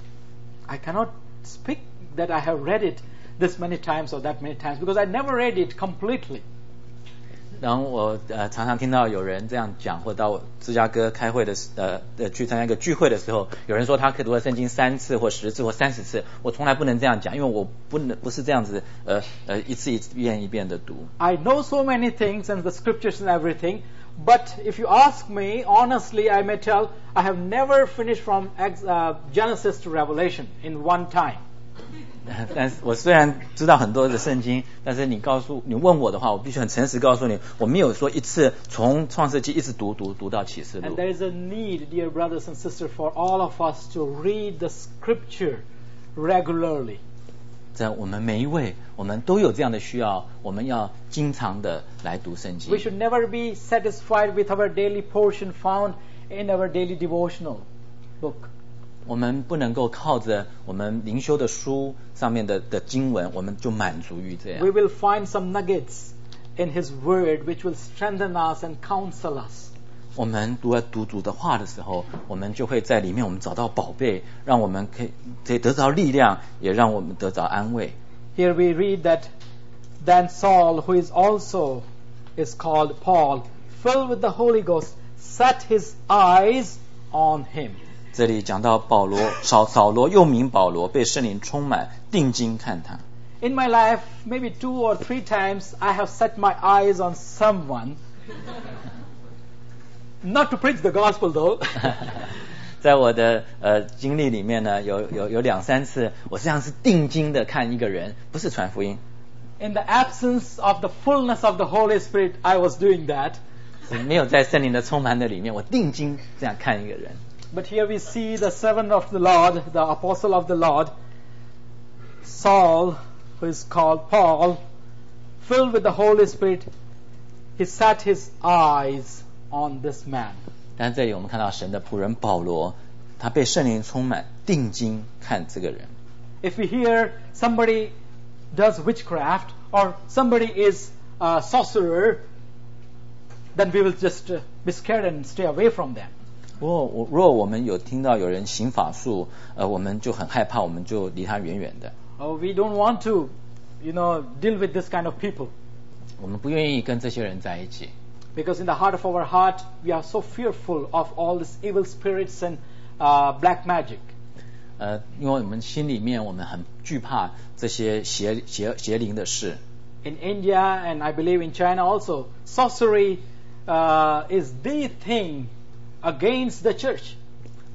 I cannot speak that I have read it this many times or that many times because I never read it completely. 当我呃常常听到有人这样讲，或到芝加哥开会的时呃呃去参加一个聚会的时候，有人说他可以读了圣经三次或十次或三十次，我从来不能这样讲，因为我不能不是这样子呃呃一次一遍一遍的读。 I know so many things and the scriptures and everything, but if you ask me, honestly, I may tell, I have never finished from ex- uh, Genesis to Revelation in one time. 但是我虽然知道很多的圣经，但是你告诉你问我的话，我必须很诚实告诉你，我没有说一次从创世纪一直读读读到启示录 And。there is a need, dear brothers and sisters, for all of us to read the scripture regularly. 在我们每一位，我们都有这样的需要，我们要经常的来读圣经 We。should never be satisfied with our daily portion found in our daily devotional book. 我们不能够靠着我们灵修的书上面的的经文，我们就满足于这样 We。will find some nuggets in His Word which will strengthen us and counsel us. 我们读了读主的话的时候，我们就会在里面我们找到宝贝，让我们可以可以得着力量，也让我们得着安慰。 Here we read that then Saul, who is also is called Paul, filled with the Holy Ghost, set his eyes on him. 这里讲到保罗，扫扫罗又名保罗，被圣灵充满，定睛看他。 In my life, maybe two or three times, I have set my eyes on someone. Not to preach the gospel though. 在我的呃经历里面呢，有有有两三次，我实际上是定睛的看一个人，不是传福音。 In the absence of the fullness of the Holy Spirit, I was doing that. 没有在圣灵的充满的里面，我定睛这样看一个人。 But here we see the servant of the Lord, the apostle of the Lord, Saul, who is called Paul, filled with the Holy Spirit, he set his eyes on this man. 但这里我们看到神的仆人保罗，他被圣灵充满，定睛看这个人。 If we hear somebody does witchcraft or somebody is a sorcerer, then we will just uh, be scared and stay away from them. 如果我如果我们有听到有人行法术，呃，我们就很害怕，我们就离他远远的。 Oh, we don't want to, you know, deal with this kind of people. 我们不愿意跟这些人在一起， Because in the heart of our heart, we are so fearful of all these evil spirits and uh, black magic. 呃，因为我们心里面我们很惧怕这些邪邪邪灵的事。 In India and I believe in China also, sorcery uh, is the thing against the church.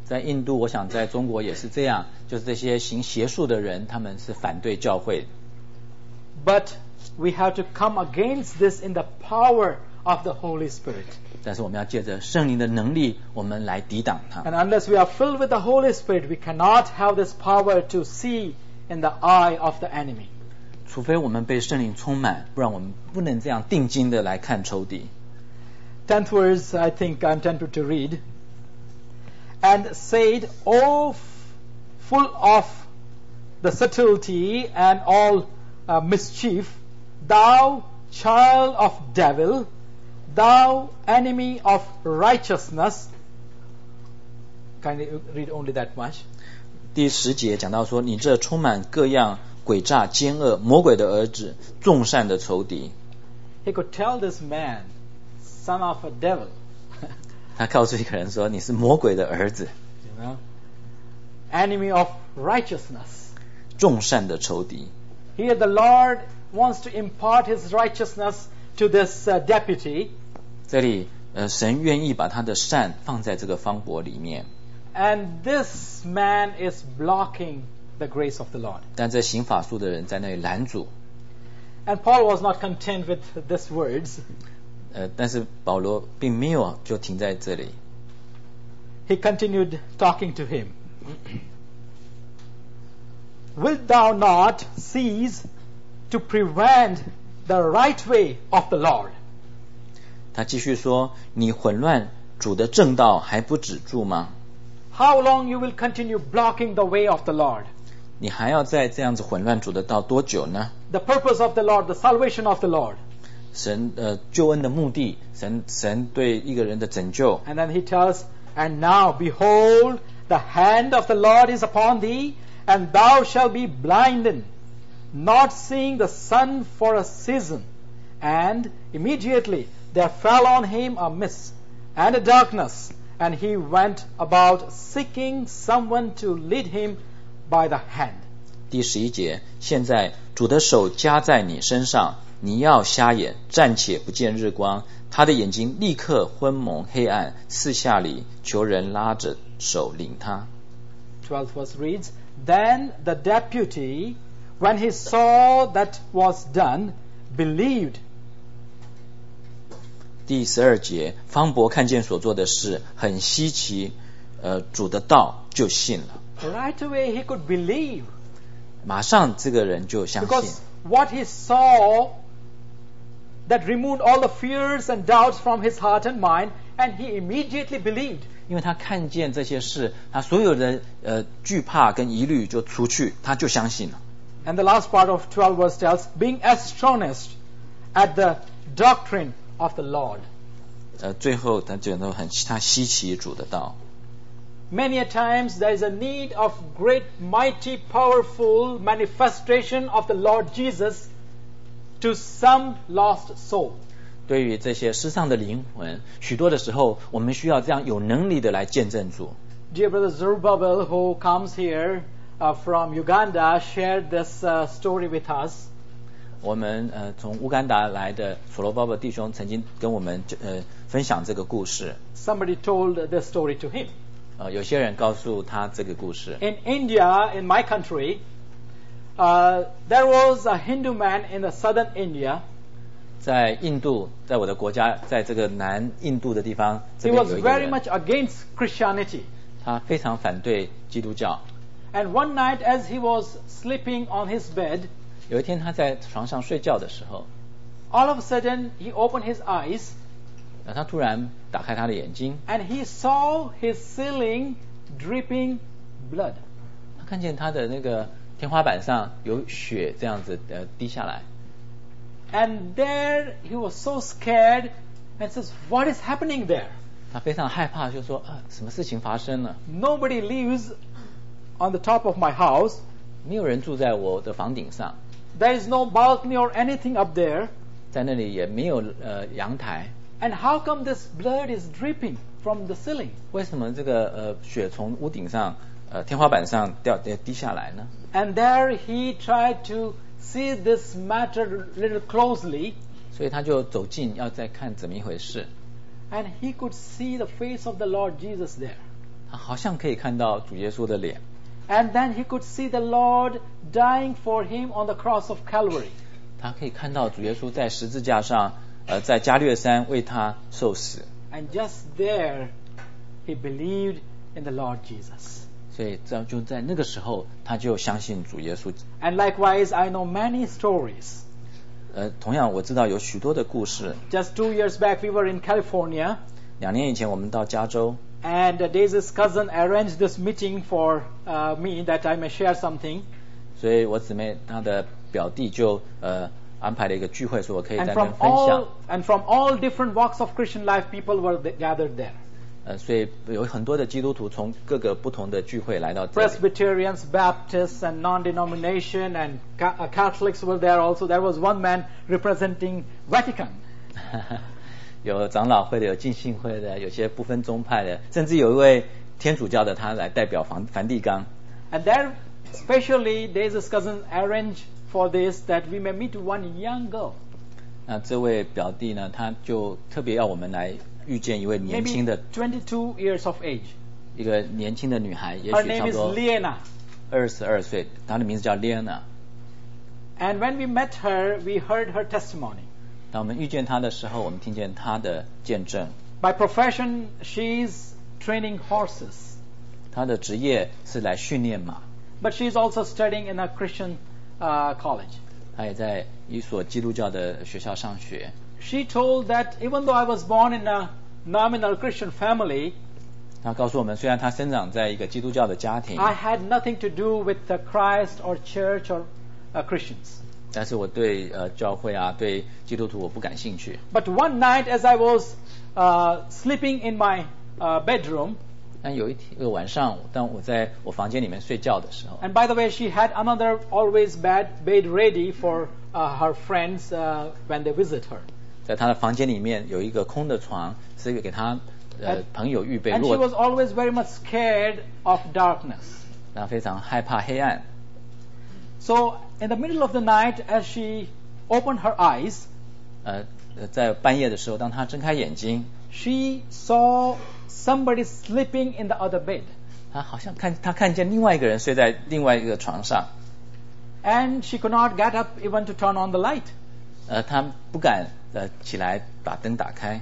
在印度，我想在中国也是这样，就是这些行邪术的人，他们是反对教会。 But we have to come against this in the power of the Holy Spirit. 但是我们要借着圣灵的能力，我们来抵挡它。 And unless we are filled with the Holy Spirit, we cannot have this power to see in the eye of the enemy. 除非我们被圣灵充满，不然我们不能这样定睛的来看仇敌。 Tenth verse, I think I'm tempted to read. And said, O full of the subtlety and all uh, mischief, thou child of devil, thou enemy of righteousness. Can you read only that much? 第十节讲到说，你这充满各样诡诈、奸恶、魔鬼的儿子，众善的仇敌。 He could tell this man, son of a devil. 他告诉一个人说，你是魔鬼的儿子， You know, enemy of righteousness. 众善的仇敌。 Here the Lord wants to impart His righteousness to this uh, deputy. 这里，呃，神愿意把他的善放在这个方伯里面， And this man is blocking the grace of the Lord. 但这行法术的人在那里拦阻。 And Paul was not content with these words. 呃，但是保罗并没有就停在这里， He continued talking to him. Wilt thou not cease to prevent the right way of the Lord? 他继续说：“你混乱主的正道还不止住吗？ How long you will continue blocking the way of the Lord? 你还要再这样子混乱主的道多久呢？ The purpose of the Lord, the salvation of the Lord. 神呃救恩的目的，神神对一个人的拯救。 And then he tells, And now, behold, the hand of the Lord is upon thee, and thou shalt be blinded, not seeing the sun for a season. And immediately there fell on him a mist and a darkness, and he went about seeking someone to lead him by the hand. 第十一节，现在主的手加在你身上，你要瞎眼，暂且不见日光。他的眼睛立刻昏蒙黑暗，四下里求人拉着手领他。 twelfth verse reads, Then the deputy, when he saw that was done, believed. 第十二节，方伯看见所做的事很稀奇，呃，主的道就信了。 Right away he could believe. 马上这个人就相信， Because what he saw that removed all the fears and doubts from his heart and mind, and he immediately believed. 因为他看见这些事，他所有的呃惧怕跟疑虑就除去，他就相信了。 And the last part of twelve verse tells, being astonished at the doctrine of the Lord. 呃，最后他觉得很他稀奇主的道。 Many a times there is a need of great, mighty, powerful manifestation of the Lord Jesus to some lost soul. 对于这些世上的灵魂，许多的时候，我们需要这样有能力的来见证主。 Dear brother Zerubbabel, who comes here uh, from Uganda, shared this uh, story with us. 我们呃从乌干达来的所罗巴伯弟兄曾经跟我们呃分享这个故事。 Somebody told this story to him. 呃，有些人告诉他这个故事。 In India, in my country, uh, there was a Hindu man in the southern India. 在印度，在我的国家，在这个南印度的地方，这 He 边 was 有一个 very 人， much against Christianity. 他非常反对基督教。 And one night, as he was sleeping on his bed, 有一天他在床上睡觉的时候， all of a sudden he opened his eyes 呃他突然打开他的眼睛， and he saw his ceiling dripping blood. 他看见他的那个天花板上有血这样子呃滴下来。 And there he was so scared and says, what is happening there? 他非常害怕，就说啊，什么事情发生了？ Nobody lives on the top of my house. 没有人住在我的房顶上， There is no balcony or anything up there. 在那里也没有呃阳台。 And how come this blood is dripping from the ceiling? 为什么这个呃血从屋顶上呃天花板上掉呃滴下来呢？ And there he tried to see this matter a little closely. 所以他就走近要再看怎么一回事。 And he could see the face of the Lord Jesus there. 他好像可以看到主耶稣的脸。 And then he could see the Lord dying for him on the cross of Calvary. 他可以看到主耶稣在十字架上，呃，在加略山为他受死。 And just there, he believed in the Lord Jesus. 所以这就在那个时候，他就相信主耶稣。 And likewise, I know many stories. 呃，同样我知道有许多的故事。 Just two years back, we were in California. 两年以前，我们到加州。 And uh, Daisy's cousin arranged this meeting for uh, me that I may share something. 所以我姊妹她的表弟就呃安排了一个聚会，说我可以在 And 那 from 边分享。 all and from all different walks of Christian life, people were th- gathered there. 呃，所以有很多的基督徒从各个不同的聚会来到这里。 Presbyterians, Baptists, and non-denomination, and ca- uh, Catholics were there also. There was one man representing Vatican. 有长老会的，有浸信会的，有些不分宗派的，甚至有一位天主教的，他来代表梵梵蒂冈。 And there, especially, Daisy's cousin arranged for this that we may meet one young girl. 那这位表弟呢，他就特别要我们来遇见一位年轻 Maybe 的 twenty-two years of age. 一个年轻的女孩，也 Her 许差 name 不 is 多 Liena. 二十二岁，她的名字叫 Liena。 And when we met her, we heard her testimony. 当我们遇见她的时候，我们听见她的见证。 By profession, she's training horses. 她的职业是来训练马， But she's also studying in a Christian uh, college. 她也在一所基督教的学校上学。 She told that even though I was born in a nominal Christian family, 她告诉我们，虽然她生长在一个基督教的家庭， I had nothing to do with the Christ or church or uh, Christians. 但是我对呃教会啊，对基督徒我不感兴趣。 But one night as I was uh, sleeping in my uh, bedroom, 但有一天有晚上，当我在我房间里面睡觉的时候， and by the way, she had another always bed, bed ready for uh, her friends uh, when they visit her. 在她的房间里面有一个空的床，是给她呃 And- 朋友预备。 And 如 she 果 was always very much scared of darkness. 她非常害怕黑暗， So in the middle of the night, as she opened her eyes, 呃，呃在半夜的时候，当她睁开眼睛， she saw somebody sleeping in the other bed. 她好像看她看见另外一个人睡在另外一个床上， And she could not get up even to turn on the light. 呃，她不敢呃起来把灯打开。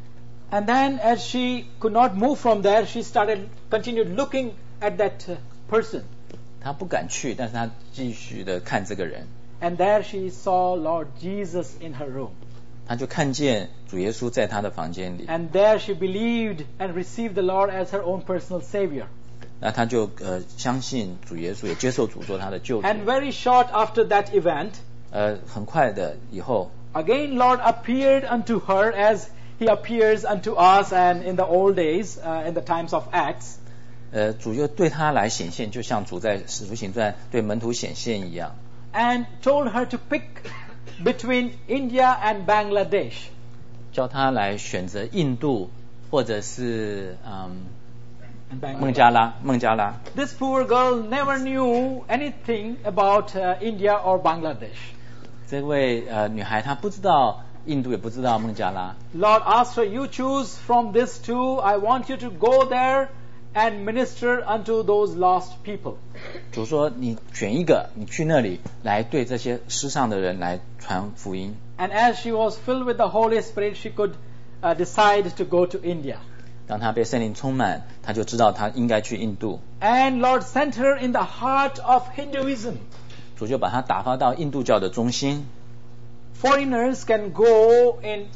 And then as she could not move from there, she started, continued looking at that uh, person. 她不敢去，但是她继续的看这个人， And there she saw Lord Jesus in her room. 她就看见主耶稣在她的房间里， And there she believed and received the Lord as her own personal Savior. 那她就呃相信主耶稣，也接受主做她的救主。 And very short after that event, 呃，很快的以后， again Lord appeared unto her as He appears unto us and in the old days, uh, in the times of Acts. 呃，主又对她来显现，就像主在使徒行传对门徒显现一样， And told her to pick between India and Bangladesh. 叫她来选择印度或者是嗯 And Bangladesh. 孟加拉，孟加拉。 This poor girl never knew anything about uh, India or Bangladesh. 这位呃女孩她不知道印度，也不知道孟加拉。 Lord asked her, you choose from these two. I want you to go there and minister unto those lost people. 主说你选一个，你去那里来对这些失丧的人来传福音。 And as she was filled with the Holy Spirit, she could uh, decide to go to India. 当她被圣灵充满，她就知道她应该去印度。 And Lord sent her in the heart of Hinduism. 主就把她打发到印度教的中心。 Foreigners can go in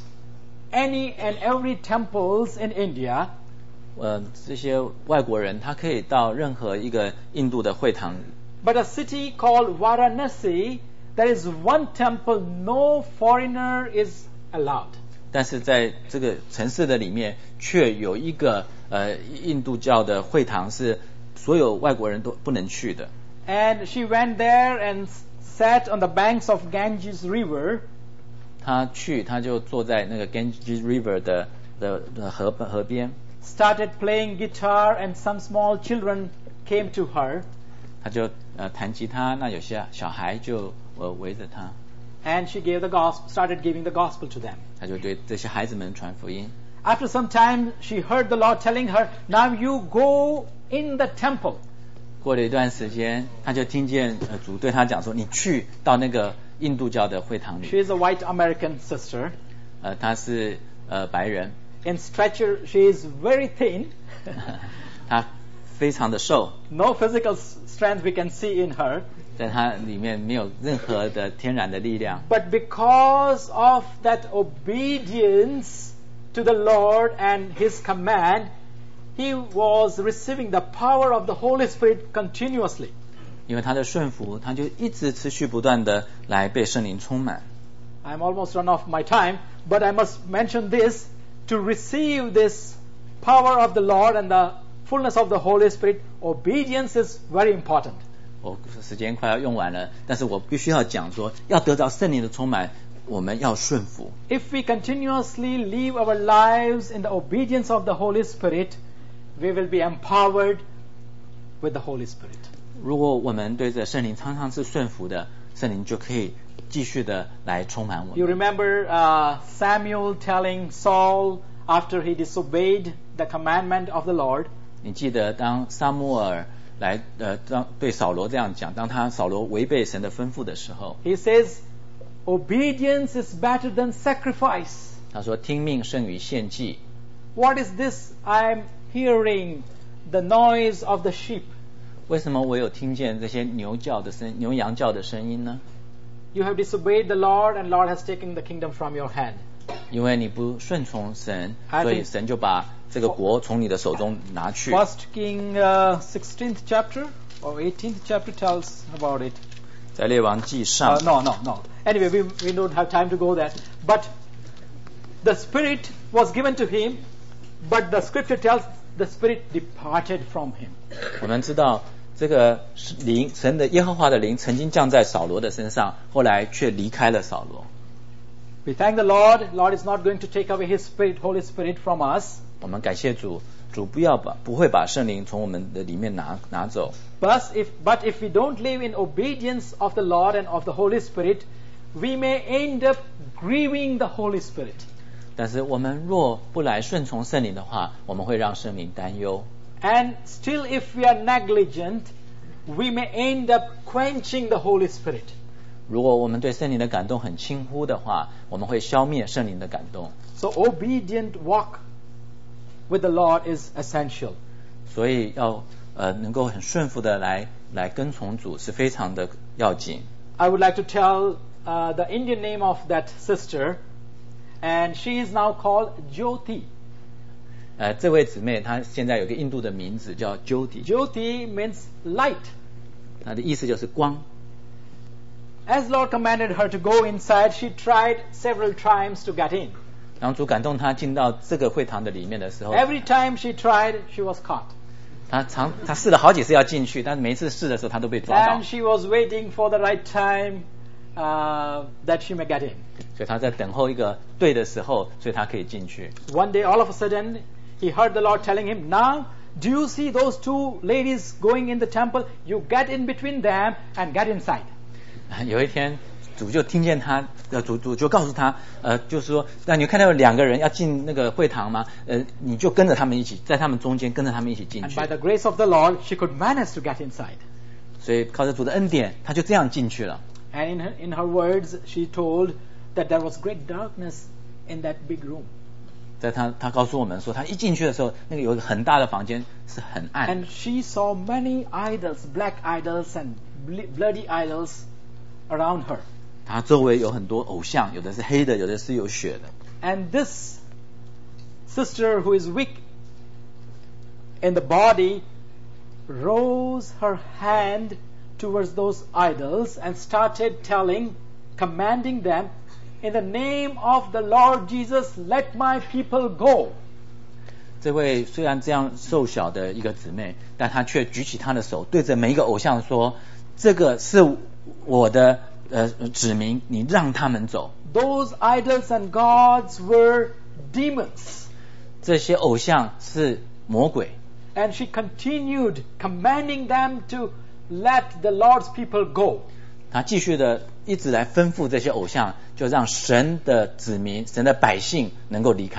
any and every temples in India. 呃，这些外国人他可以到任何一个印度的会堂， But a city called Varanasi, there is one temple, no foreigner is allowed. 但是在这个城市的里面，却有一个呃印度教的会堂是所有外国人都不能去的。 And she went there and sat on the banks of Ganges River. 他去，他就坐在那个 Ganges River 的的的河河边， Started playing guitar, and some small children came to her. 他就呃弹吉他，那有些小孩就呃围着他， And she gave the gospel, started giving the gospel to them. 他就对这些孩子们传福音。 after some time, she heard the Lord telling her, now you go in the temple. 过了一段时间，他就听见呃主对他讲说：“你去到那个印度教的会堂里。” She is a white American sister. 呃，她是呃白人。 In stature, she is very thin. 她非常的瘦。 No physical strength we can see in her. 在她里面没有任何的天然的力量。 But because of that obedience to the Lord and His command, he was receiving the power of the Holy Spirit continuously. 因为他的顺服，他就一直持续不断的来被圣灵充满。 I'm almost run off my time, but I must mention this: to receive this power of the Lord and the fullness of the Holy Spirit, obedience is very important. 我时间快要用完了，但是我必须要讲说，要得到圣灵的充满，我们要顺服。 If we continuously live our lives in the obedience of the Holy Spirit, we will be empowered with the Holy Spirit. 如果我们对着圣灵常常是顺服的，圣灵就可以继续的来充满我们。 You remember uh, Samuel telling Saul after he disobeyed the commandment of the Lord? 你记得当撒母耳来呃当对扫罗这样讲，当他扫罗违背神的吩咐的时候， He says, obedience is better than sacrifice. 他说听命胜于献祭。 What is this I'm hearing? The noise of the sheep. 为什么我有听见这些牛叫的声、牛羊叫的声音呢？ You have disobeyed the Lord, and Lord has taken the kingdom from your hand. 因为你不顺从神， I 所以 think- 神就把这个国从你的手中拿去。 First King uh, sixteenth chapter or eighteenth chapter tells about it. 在列王记上 Uh, no, no, no. Anyway, we, we don't have time to go there. But the Spirit was given to him, but the scripture tells the Spirit departed from him. 我们知道这个灵，神的耶和华的灵曾经降在扫罗的身上，后来却离开了扫罗。 We thank the Lord. Lord is not going to take away His Spirit, Holy Spirit from us. 我们感谢主，主不要把不会把圣灵从我们的里面拿拿走。 But if, but if we don't live in obedience of the Lord and of the Holy Spirit, we may end up grieving the Holy Spirit. 但是我们若不来顺从圣灵的话，我们会让圣灵担忧。 And still, if we are negligent, we may end up quenching the Holy Spirit. 如果我们对圣灵的感动很轻忽的话，我们会消灭圣灵的感动。 So obedient walk with the Lord is essential. 所以要呃能够很顺服的来来跟从主是非常的要紧。 I would like to tell uh, the Indian name of that sister, and she is now called Jyoti. 呃，这位姊妹她现在有个印度的名字叫 Jyoti， Jyoti means light. 她的意思就是光。 As Lord commanded her to go inside, she tried several times to get in. 然后主感动她进到这个会堂的里面的时候， Every time she tried, she was caught. 她常她试了好几次要进去，但是每一次试的时候她都被抓到 And，she was waiting for the right time uh, that she may get in. 所以她在等候一个对的时候，所以她可以进去。 One day, all of a sudden, he heard the Lord telling him, now, do you see those two ladies going in the temple? You get in between them and get inside. 有一天，主就听见他，呃，主主就告诉他，呃，就是说，那你看到有两个人要进那个会堂吗？呃，你就跟着他们一起，在他们中间跟着他们一起进 And 去 by。the grace of the Lord, she could manage to get inside. 所以靠着主的恩典，他就这样进去了。 And in her, in her words, she told that there was great darkness in that big room. 在他他告诉我们说，他一进去的时候，那个有一个很大的房间是很暗， And she saw many idols, black idols and ble- bloody idols around her. 他周围有很多偶像，有的是黑的，有的是有血的。 And this sister who is weak in the body rose her hand towards those idols and started telling, commanding them, in the name of the Lord Jesus, let my people go. 这位虽然这样瘦小的一个姊妹，但她却举起她的手，对着每一个偶像说：“这个是我的呃指明，你让他们走。” Those idols and gods were demons. 这些偶像是魔鬼。 And she continued commanding them to let the Lord's people go. 他继续的一直来吩咐这些偶像，就让神的子民、神的百姓能够离开。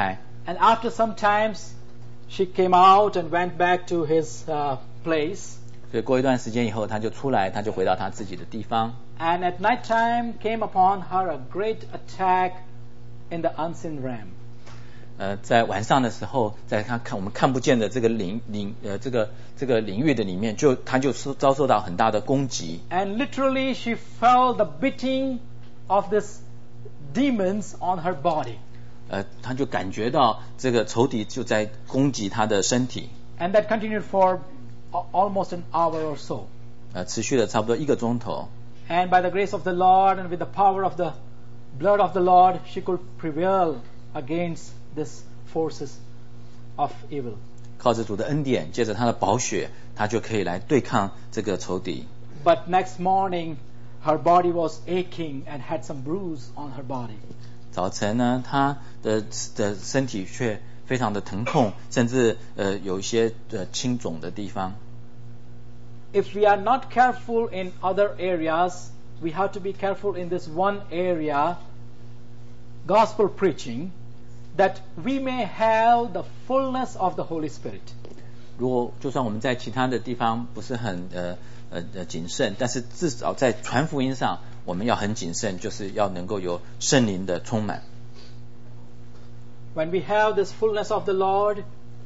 And after some times, she came out and went back to his uh, place. 所以过一段时间以后，他就出来，他就回到他自己的地方。 And at night time came upon her a great attack in the unseen realm. 呃，在晚上的时候，在他看我们看不见的这个领领呃这个这个领域的里面，就他就遭受到很大的攻击。 And literally she felt the beating of this demons on her body. 呃，他就感觉到这个仇敌就在攻击他的身体。 And that continued for almost an hour or so. 呃，持续了差不多一个钟头。 And by the grace of the Lord and with the power of the blood of the Lord, she could prevail against these forces of evil. 靠着主的恩典，借着他的宝血，他就可以来对抗这个仇敌。 But next morning, her body was aching and had some bruise on her body. 早晨呢，他的的身体却非常的疼痛，甚至呃有一些呃青肿的地方。 If we are not careful in other areas, we have to be careful in this one area, gospel preaching, that we may have the fullness of the Holy Spirit. 如果就算我们在其他的地方不是很呃呃呃谨慎，但是至少在传福音上，我们要很谨慎，就是要能够有圣灵的充满。 When we have this fullness of the Lord,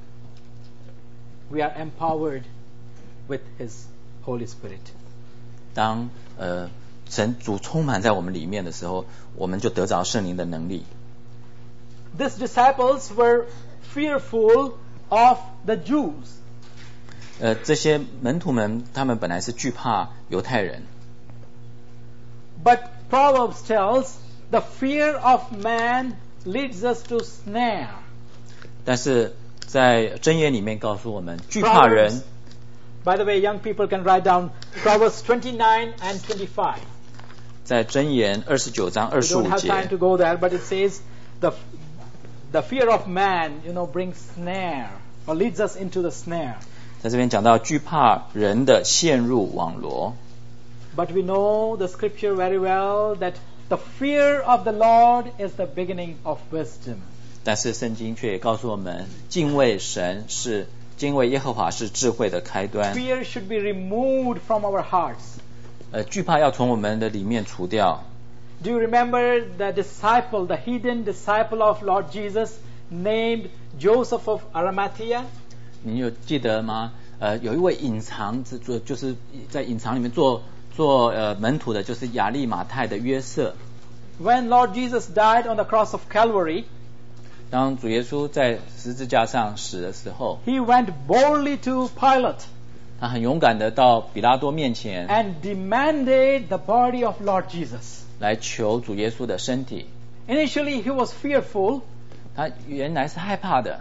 we are empowered with His Holy Spirit. 当呃神主充满在我们里面的时候，我们就得着圣灵的能力。 These disciples were fearful of the Jews. 呃，这些门徒们，他们本来是惧怕犹太人。 But Proverbs tells the fear of man leads us to snare. 但是在箴言里面告诉我们，惧怕人。 By the way, young people can write down Proverbs twenty-nine and twenty-five. 在箴言二十九章二十五 We don't have 节。 time to go there, but it says the the fear of man, you know, brings snare or leads us into the snare. 在这边讲到惧怕人的陷入网罗。 But we know the scripture very well that the fear of the Lord is the beginning of wisdom. 但是圣经却也告诉我们，敬畏神是敬畏耶和华是智慧的开端。 Fear should be removed from our hearts. 呃，惧怕要从我们的里面除掉。 Do you remember the disciple, the hidden disciple of Lord Jesus, named Joseph of Arimathea? 你有记得吗？呃，有一位隐藏之做，就是在隐藏里面做做呃门徒的，就是亚利马太的约瑟。 When Lord Jesus died on the cross of Calvary, 当主耶稣在十字架上死的时候， he went boldly to Pilate 他很勇敢的到比拉多面前 and demanded the body of Lord Jesus. 来求主耶稣的身体。 Initially, he was fearful. 他原来是害怕的，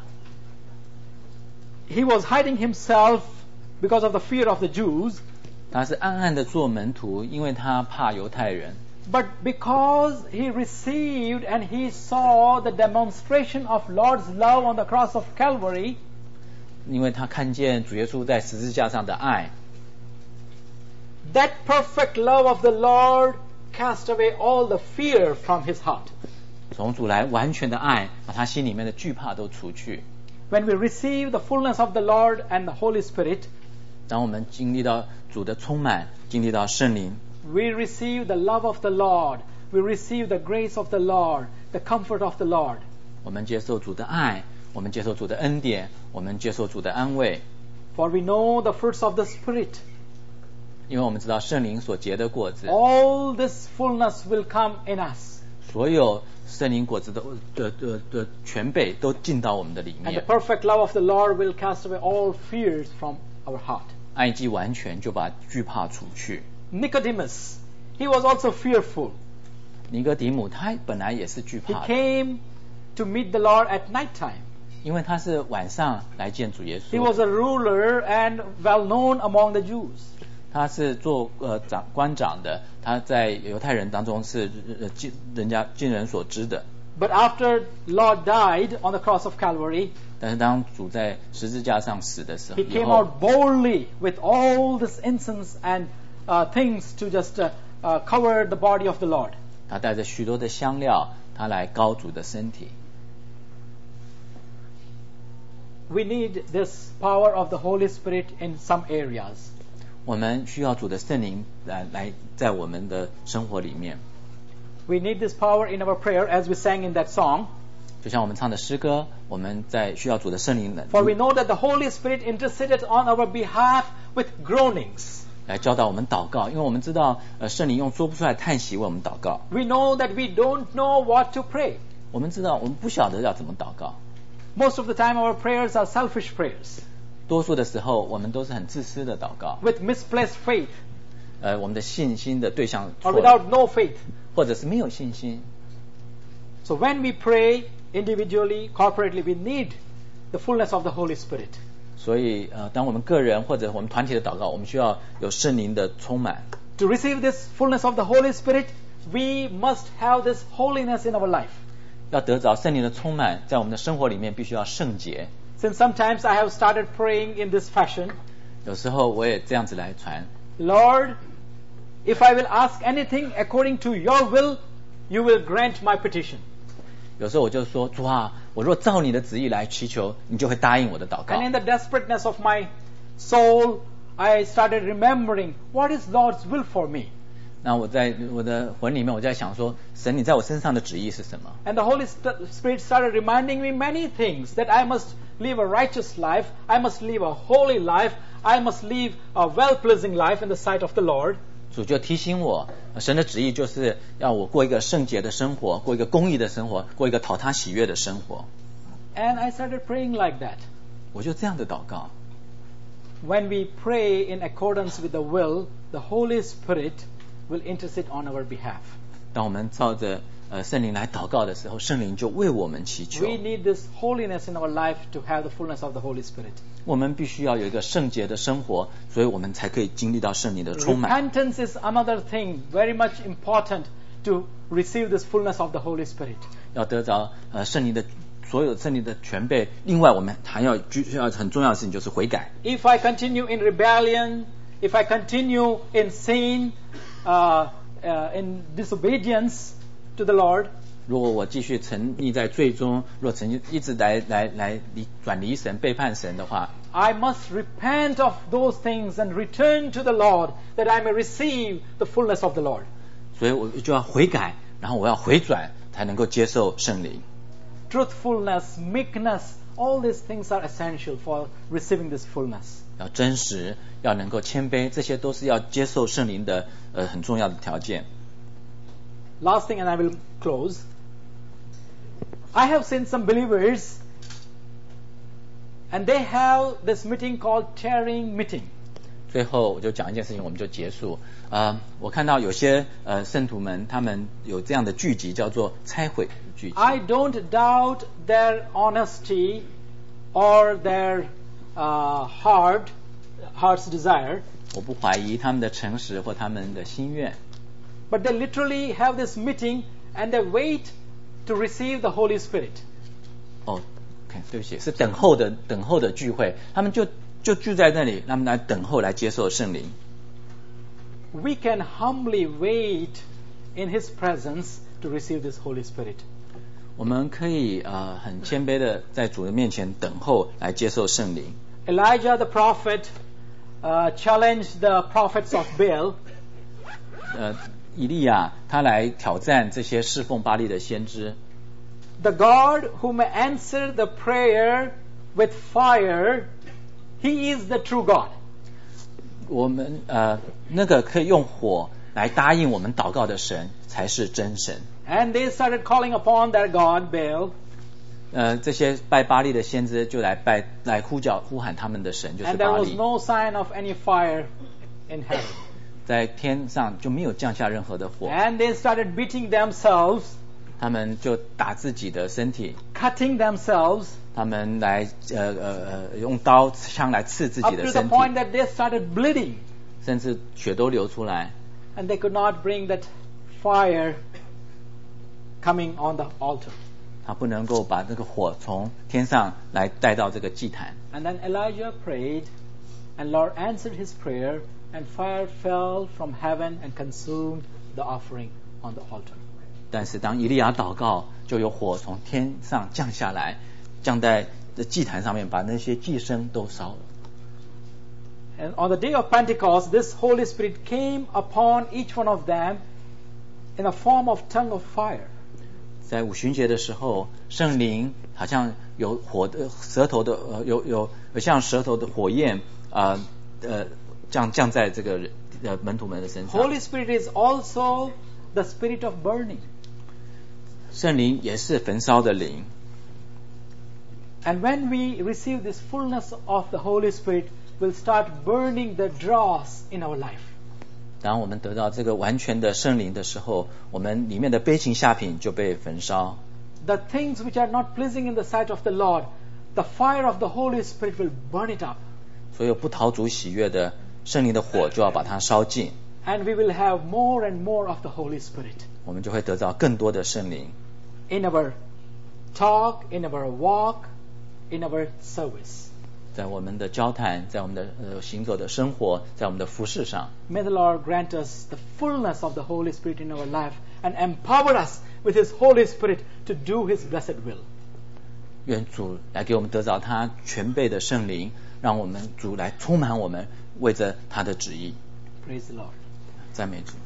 He was hiding himself because of the fear of the Jews. 他是暗暗的做门徒，因为他怕犹太人。 But because he received and he saw the demonstration of Lord's love on the cross of Calvary, 因为他看见主耶稣在十字架上的爱， that perfect love of the Lord cast away all the fear from his heart. 从主来完全的爱，把他心里面的惧怕都除去。 When we receive the fullness of the Lord and the Holy Spirit, 当我们经历到主的充满，经历到圣灵， we receive the love of the Lord, we receive the grace of the Lord, the comfort of the Lord. 我们接受主的爱，我们接受主的恩典，我们接受主的安慰。 For we know the fruits of the Spirit. 因为我们知道圣灵所结的果子， All this fullness will come in us. 所有圣灵果子的的的的全备都进到我们的里 And the 面。 perfect love of the Lord will cast away all fears from our heart. 爱既完全，就把惧怕除去。 Nicodemus, he was also fearful. 尼哥底母他本来也是惧 He 怕的， came to meet the Lord at night time. 因为他是晚上来见主耶 He 稣， was a ruler and well known among the Jews. 他是做呃长官长的，他在犹太人当中是呃尽人家尽人所知的。 But after Lord died on the cross of Calvary, 但是当主在十字架上死的时候， he 以 came 后 out boldly with all this incense and uh, things to just uh, uh, cover the body of the Lord. 他带着许多的香料，他来膏主的身体。 we need this power of the Holy Spirit in some areas. 我们需要主的圣灵来来在我们的生活里面。 We need this power in our prayer, as we sang in that song. 就像我们唱的诗歌，我们在需要主的圣灵来 For we know that the Holy Spirit interceded on our behalf with groanings. 来教导我们祷告，因为我们知道，呃，圣灵用说不出来叹息为我们祷告。 We know that we don't know what to pray. 我们知道，我们不晓得要怎么祷告。 Most of the time our prayers are selfish prayers. 多数的时候，我们都是很自私的祷告。 With misplaced faith. 呃，我们的信心的对象 Or 错了， without no faith. 或者是没有信心。 So when we pray individually, corporately, we need the fullness of the Holy Spirit. 所以，呃，当我们个人或者我们团体的祷告，我们需要有圣灵的充满。 To receive this fullness of the Holy Spirit, we must have this holiness in our life. 要得着圣灵的充满，在我们的生活里面必须要圣洁。 Since sometimes I have started praying in this fashion, 有时候我也这样子来传。 Lord, if I will ask anything according to your will, you will grant my petition. 有时候我就说，主啊，我若照你的旨意来祈求，你就会答应我的祷告。 And in the desperateness of my soul, I started remembering what is Lord's will for me. 那我在我的魂里面，我在想说，神你在我身上的旨意是什么？ And the Holy Spirit started reminding me many things, that I must live a righteous life, I must live a holy life, I must live a well-pleasing life in the sight of the Lord. 主就提醒我，神的旨意就是要我过一个圣洁的生活，过一个公义的生活，过一个讨他喜悦的生活。 And I started praying like that. 我就这样的祷告。 When we pray in accordance with the will, the Holy Spirit will intercede on our behalf. 当我们照着呃圣灵来祷告的时候，圣灵就为我们祈求。 We need this holiness in our life to have the fullness of the Holy Spirit. 我们必须要有一个圣洁的生活，所以我们才可以经历到圣灵的充满。 Repentance is another thing very much important to receive this fullness of the Holy Spirit. 要得着呃圣灵的所有圣灵的全备。另外，我们还要需要很重要的事情就是悔改。 If I continue in rebellion, if I continue in sin, uh, uh, in disobedience to the Lord, 如果我继续沉溺在罪中，若曾经一直来来来离转离神、背叛神的话， I must repent of those things and return to the Lord, that I may receive the fullness of the Lord. 所以我就要悔改，然后我要回转，才能够接受圣灵。 Truthfulness, meekness, all these things are essential for receiving this fullness. 要真实，要能够谦卑，这些都是要接受圣灵的呃很重要的条件。 Last thing, and I will close. I have seen some believers, and they have this meeting called tearing meeting. 最后我就讲一件事情，我们就结束。呃，我看到有些呃圣徒们，他们有这样的聚集，叫做拆毁聚集。 I don't doubt their honesty or their uh, heart, heart's desire, 我不怀疑他们的诚实或他们的心愿， but they literally have this meeting and they wait to receive the Holy Spirit. 哦，看，对不起，是等候的等候的聚会，他们就就聚在那里，他们来等候来接受圣灵。 We can humbly wait in His presence to receive this Holy Spirit. 我们可以呃很谦卑的在主的面前等候来接受圣灵。 Elijah the prophet uh, challenged the prophets of Baal. 呃，以利亚他来挑战这些侍奉巴力的先知。 The God who may answer the prayer with fire, He is the true God. 我们呃那个可以用火来答应我们祷告的神才是真神。 And they started calling upon their God, Baal. 呃，这些拜巴力的先知就来拜来呼叫呼喊他们的神，就是 And there 巴 was 力。 no sign of any fire in heaven. 在天上就没有降下任何的火， And they started beating themselves, 他们就打自己的身体， cutting themselves, 他们来呃呃呃用刀枪来刺自 up 己 to 的 the 身体， point that they started bleeding. 甚至血都流出来。 And they could not bring that fire coming on the altar. 他不能够把这个火从天上来带到这个祭坛。 And then Elijah prayed, and Lord answered his prayer, and fire fell from heaven and consumed the offering on the altar. 但是当以利亚祷告，就有火从天上降下来，降在的祭坛上面把那些祭牲都烧了。 And on the day of Pentecost, this Holy Spirit came upon each one of them in a form of tongue of fire. 在五旬节的时候，圣灵好像有火的舌头的呃有有有像舌头的火焰啊 呃, 呃降降在这个呃门徒们的身上。 Holy Spirit is also the spirit of burning. 圣灵也是焚烧的灵。 And when we receive this fullness of the Holy Spirit, we'll start burning the dross in our life. 当我们得到这个完全的圣灵的时候，我们里面的悲情下品就被焚烧。 The things which are not pleasing in the sight of the Lord, the fire of the Holy Spirit will burn it up. 所有不讨主喜悦的，圣灵的火就要把它烧尽。 And we will have more and more of the Holy Spirit. 我们就会得到更多的圣灵。 In our talk, in our walk, in our service. 在我们的交谈，在我们的呃行走的生活，在我们的服事上。 May the Lord grant us the fullness of the Holy Spirit in our life and empower us with His Holy Spirit to do His blessed will. 愿主来给我们得着他全备的圣灵，让我们主来充满我们，为着他的旨意。 Praise the Lord. 赞美主。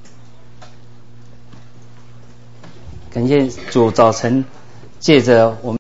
感谢主，早晨借着我们。